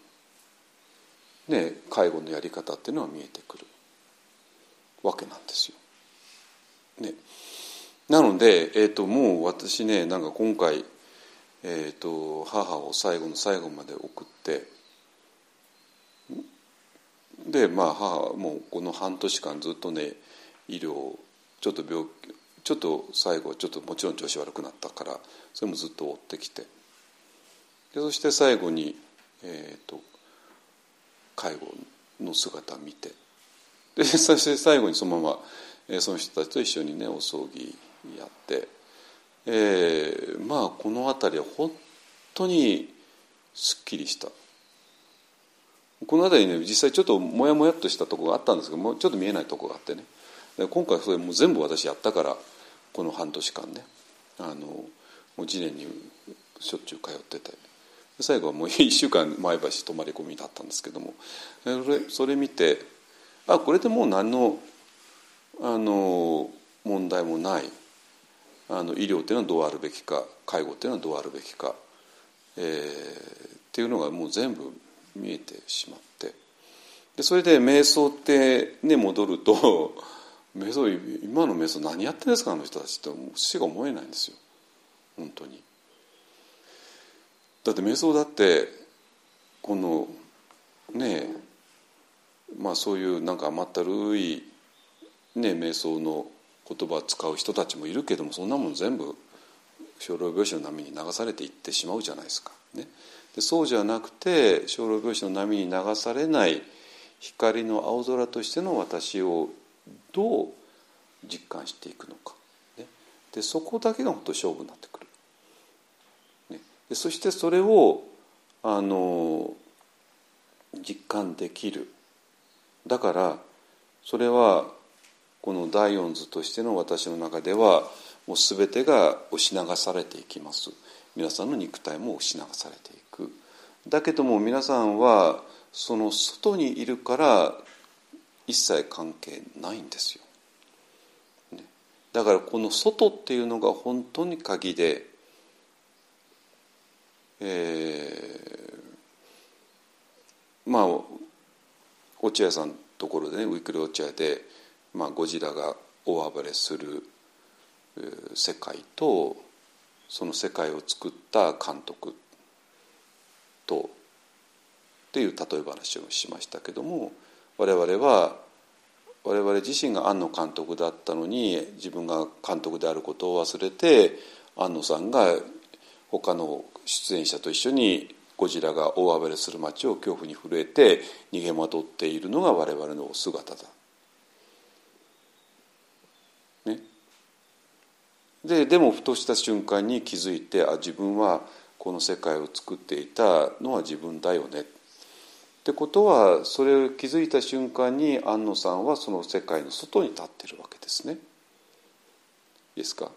ね、介護のやり方っていうのは見えてくるわけなんですよ。ね、なので、えーと、もう私ねなんか今回、えーと、母を最後の最後まで送ってでまあ母はもうこの半年間ずっとね医療ちょっと病気ちょっと最後ちょっともちろん調子悪くなったからそれもずっと追ってきて、でそして最後に、えーと介護の姿を見て、でそして最後にそのまま、えー、その人たちと一緒にねお葬儀やって、えー、まあこの辺りは本当にすっきりした。 この辺りね実際ちょっともやもやっとしたところがあったんですけども、ちょっと見えないところがあってね、で今回それもう全部私やったから、この半年間ね、あのもういちねんにしょっちゅう通ってて、最後はもういっしゅうかん前橋泊まり込みだったんですけども、それそれ見て、あこれでもう何のあの問題もない、あの医療っていうのはどうあるべきか、介護っていうのはどうあるべきか、えー、っていうのがもう全部見えてしまって、でそれで瞑想ってね戻ると瞑想、今の瞑想何やってるんですかあの人たちってしか思えないんですよ本当に。だって瞑想だってこのねえまあそういうなんか甘ったるいね瞑想の言葉を使う人たちもいるけども、そんなもん全部生老病死の波に流されていってしまうじゃないですか、ね、でそうじゃなくて生老病死の波に流されない光の青空としての私をどう実感していくのか、ね、でそこだけが本当勝負になってくる、ね、でそしてそれをあの実感できる。だからそれはこの第四図としての私の中ではもう全てが押し流されていきます。皆さんの肉体も押し流されていく。だけども皆さんはその外にいるから一切関係ないんですよ、ね、だからこの外っていうのが本当に鍵で、えー、まあ落合さんのところでね、ウィークリー落合で、まあ、ゴジラが大暴れする世界とその世界を作った監督とっていう例え話をしましたけども、我々は我々自身が庵野監督だったのに自分が監督であることを忘れて、庵野さんが他の出演者と一緒にゴジラが大暴れする街を恐怖に震えて逃げ惑っているのが我々の姿だ、ね、で, でもふとした瞬間に気づいて、あ自分はこの世界を作っていたのは自分だよねってことは、それを気づいた瞬間に庵野さんはその世界の外に立っているわけですね。いいですか。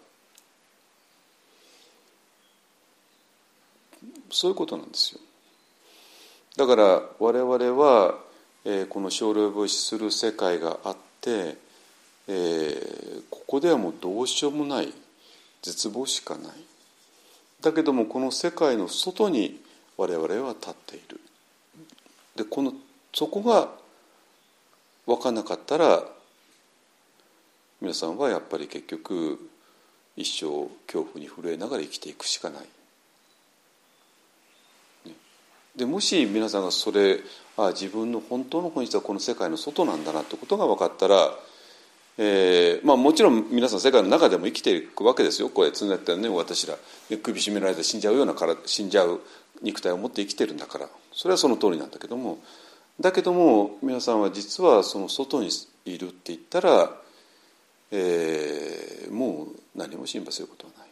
そういうことなんですよ。だから我々は、えー、この生老病死する世界があって、えー、ここではもうどうしようもない絶望しかない。だけどもこの世界の外に我々は立っている。でこのそこが分からなかったら皆さんはやっぱり結局一生恐怖に震えながら生きていくしかない。でもし皆さんがそれあ自分の本当の本質はこの世界の外なんだなってことが分かったら、えーまあ、もちろん皆さん世界の中でも生きていくわけですよ。これ常だったらね、私ら首絞められて死んじゃうようなから死んじゃう肉体を持って生きてるんだから、それはその通りなんだけども、だけども皆さんは実はその外にいるって言ったら、えー、もう何も心配することはない。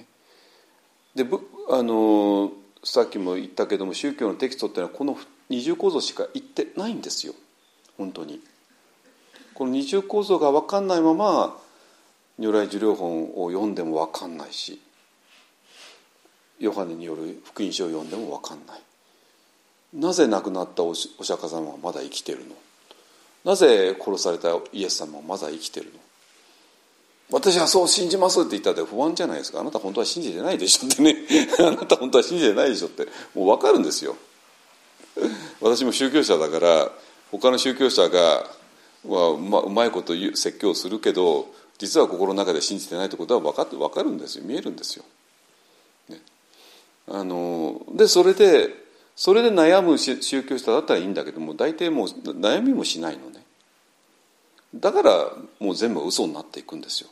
であのさっきも言ったけども、宗教のテキストっていうのはこの二重構造しか言ってないんですよ。本当にこの二重構造が分かんないまま如来寿量本を読んでも分かんないし、ヨハネによる福音書を読んでも分かんない。なぜ亡くなったお釈迦様はまだ生きてるの？なぜ殺されたイエス様はまだ生きてるの？私はそう信じますって言ったら不安じゃないですか。あなた本当は信じてないでしょってねあなた本当は信じてないでしょってもう分かるんですよ。私も宗教者だから他の宗教者がはう ま, うまいこと言う説教するけど実は心の中で信じてないってことは分かって分かるんですよ。見えるんですよ、ね、あのでそれでそれで悩む宗教者だったらいいんだけども、大体もう悩みもしないのね。だからもう全部嘘になっていくんですよ。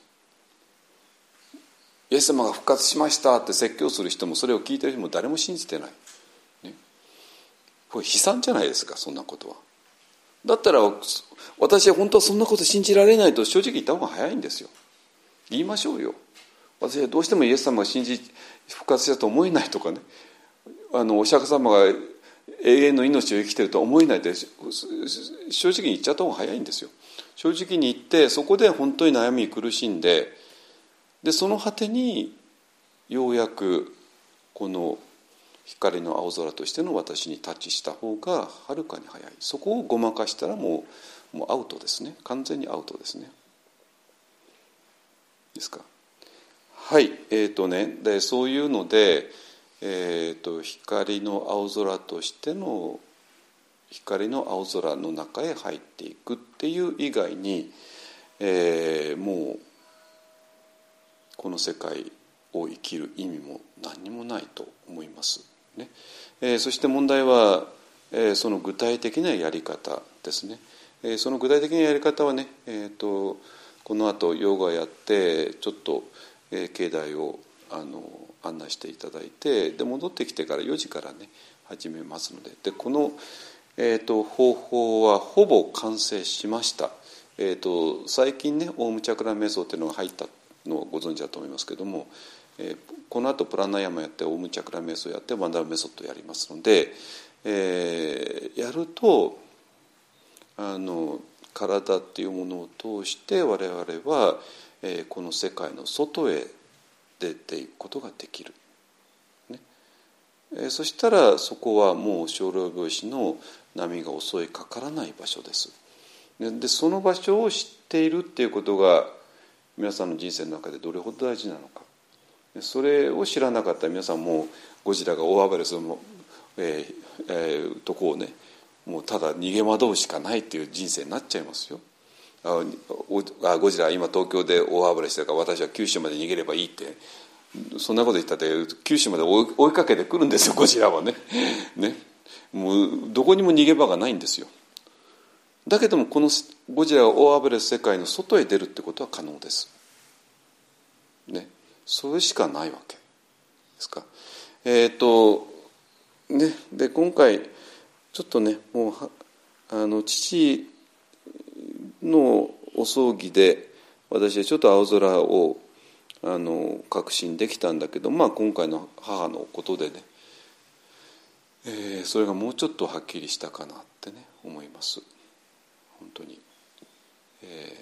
イエス様が復活しましたって説教する人もそれを聞いてる人も誰も信じてない、ね、これ悲惨じゃないですか。そんなことはだったら私は本当はそんなこと信じられないと正直言った方が早いんですよ。言いましょうよ。私はどうしてもイエス様が信じ復活したと思えないとかね、あのお釈迦様が永遠の命を生きているとは思えないで正直に言っちゃった方が早いんですよ。正直に言ってそこで本当に悩み苦しんで、でその果てにようやくこの光の青空としての私にタッチした方がはるかに早い。そこをごまかしたらもう、もうアウトですね。完全にアウトですね。ですか。はいえーとね、でそういうので、えーと光の青空としての光の青空の中へ入っていくっていう以外に、えー、もうこの世界を生きる意味も何にもないと思いますね。えー、そして問題は、えー、その具体的なやり方ですね。えー、その具体的なやり方はね、えーと、この後ヨガやってちょっと、えー、境内をあの案内していただいて、で戻ってきてからよじからね始めますので、でこの、えーと、方法はほぼ完成しました。えーと、最近ねオウムチャクラ瞑想っていうのが入ったのをご存知だと思いますけども、えー、この後プラナヤマやってオウムチャクラ瞑想やってマンダラメソッドやりますので、えー、やるとあの体っていうものを通して我々は、えー、この世界の外へ出ていくことができる、ねえー、そしたらそこはもう精霊拍子の波が襲いかからない場所です。で、でその場所を知っているっていうことが皆さんの人生の中でどれほど大事なのか。それを知らなかったら皆さんもゴジラが大暴れするの、えーえー、とこをねもうただ逃げ惑うしかないっていう人生になっちゃいますよ。ああゴジラ今東京で大暴れしてるから私は九州まで逃げればいいって、そんなこと言ったって九州まで追い、追いかけてくるんですよゴジラはね。ねもうどこにも逃げ場がないんですよ。だけどもこのゴジラが大暴れする世界の外へ出るってことは可能です。ね、それしかないわけですか。えっとねで今回ちょっとねもうあの父のお葬儀で私はちょっと青空をあの確信できたんだけど、まあ今回の母のことでね、えー、それがもうちょっとはっきりしたかなってね思います。本当に、え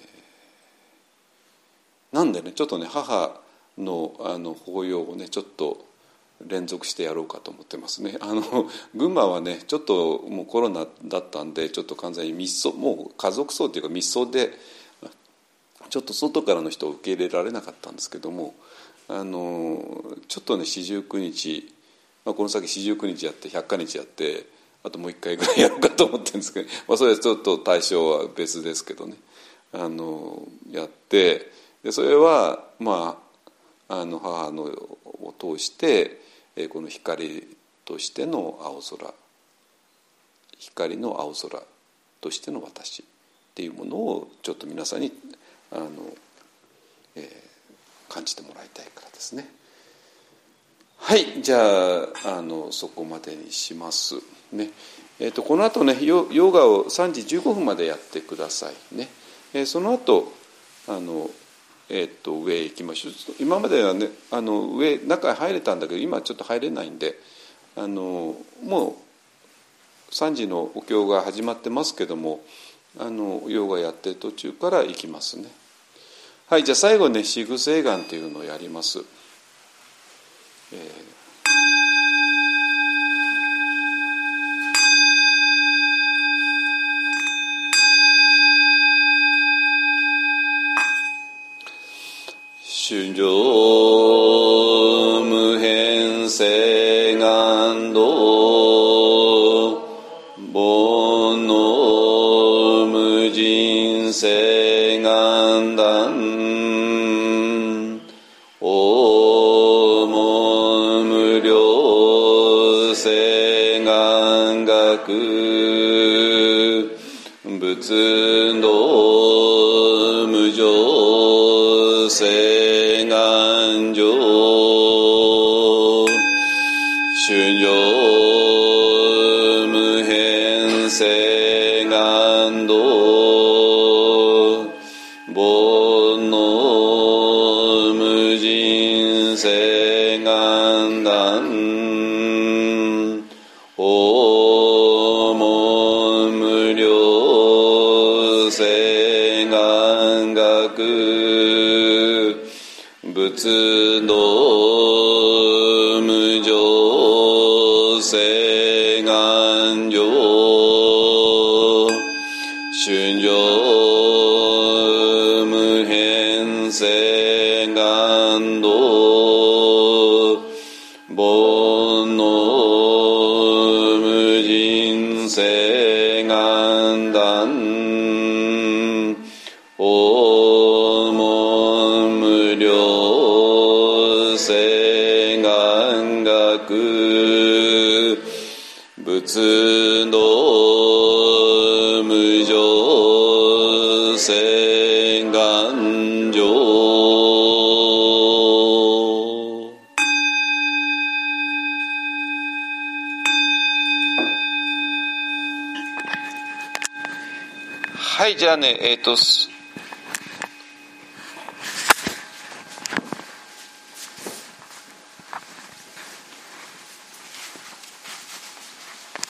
ー、なんでねちょっとね母のあの法要をねちょっと連続してやろうかと思ってますね。あの群馬はねちょっともうコロナだったんでちょっと完全に密葬、もう家族葬っていうか密葬でちょっと外からの人を受け入れられなかったんですけども、あのちょっとね四十九日、まあ、この先四十九日やって百日やってあともう一回ぐらいやろうかと思ってるんですけど、まあ、それはちょっと対象は別ですけどね、あのやってでそれはまああの母のを通してこの光としての青空、光の青空としての私っていうものをちょっと皆さんにあの、えー、感じてもらいたいからですね。はい、じゃあ、あのそこまでにしますね。えーと、この後ねヨ、ヨガをさんじじゅうごふんまでやってくださいね。えー、その後あのえー、と上へ行きましょう。今まではねあの上中へ入れたんだけど今ちょっと入れないんで、あのもうさんじのお経が始まってますけども、あのヨガやってる途中から行きますね。はい、じゃあ最後ね四苦清願っていうのをやります。えー衆生無変誓願道煩悩無尽誓願断応問無量誓願学仏道無常誓願上衆生無変誓願道煩悩無尽誓願断応仏道無常誓願上春上無変誓願道煩悩無尽誓願断訪問無量誓願学仏道無常誓願上。はい、じゃあね、えっと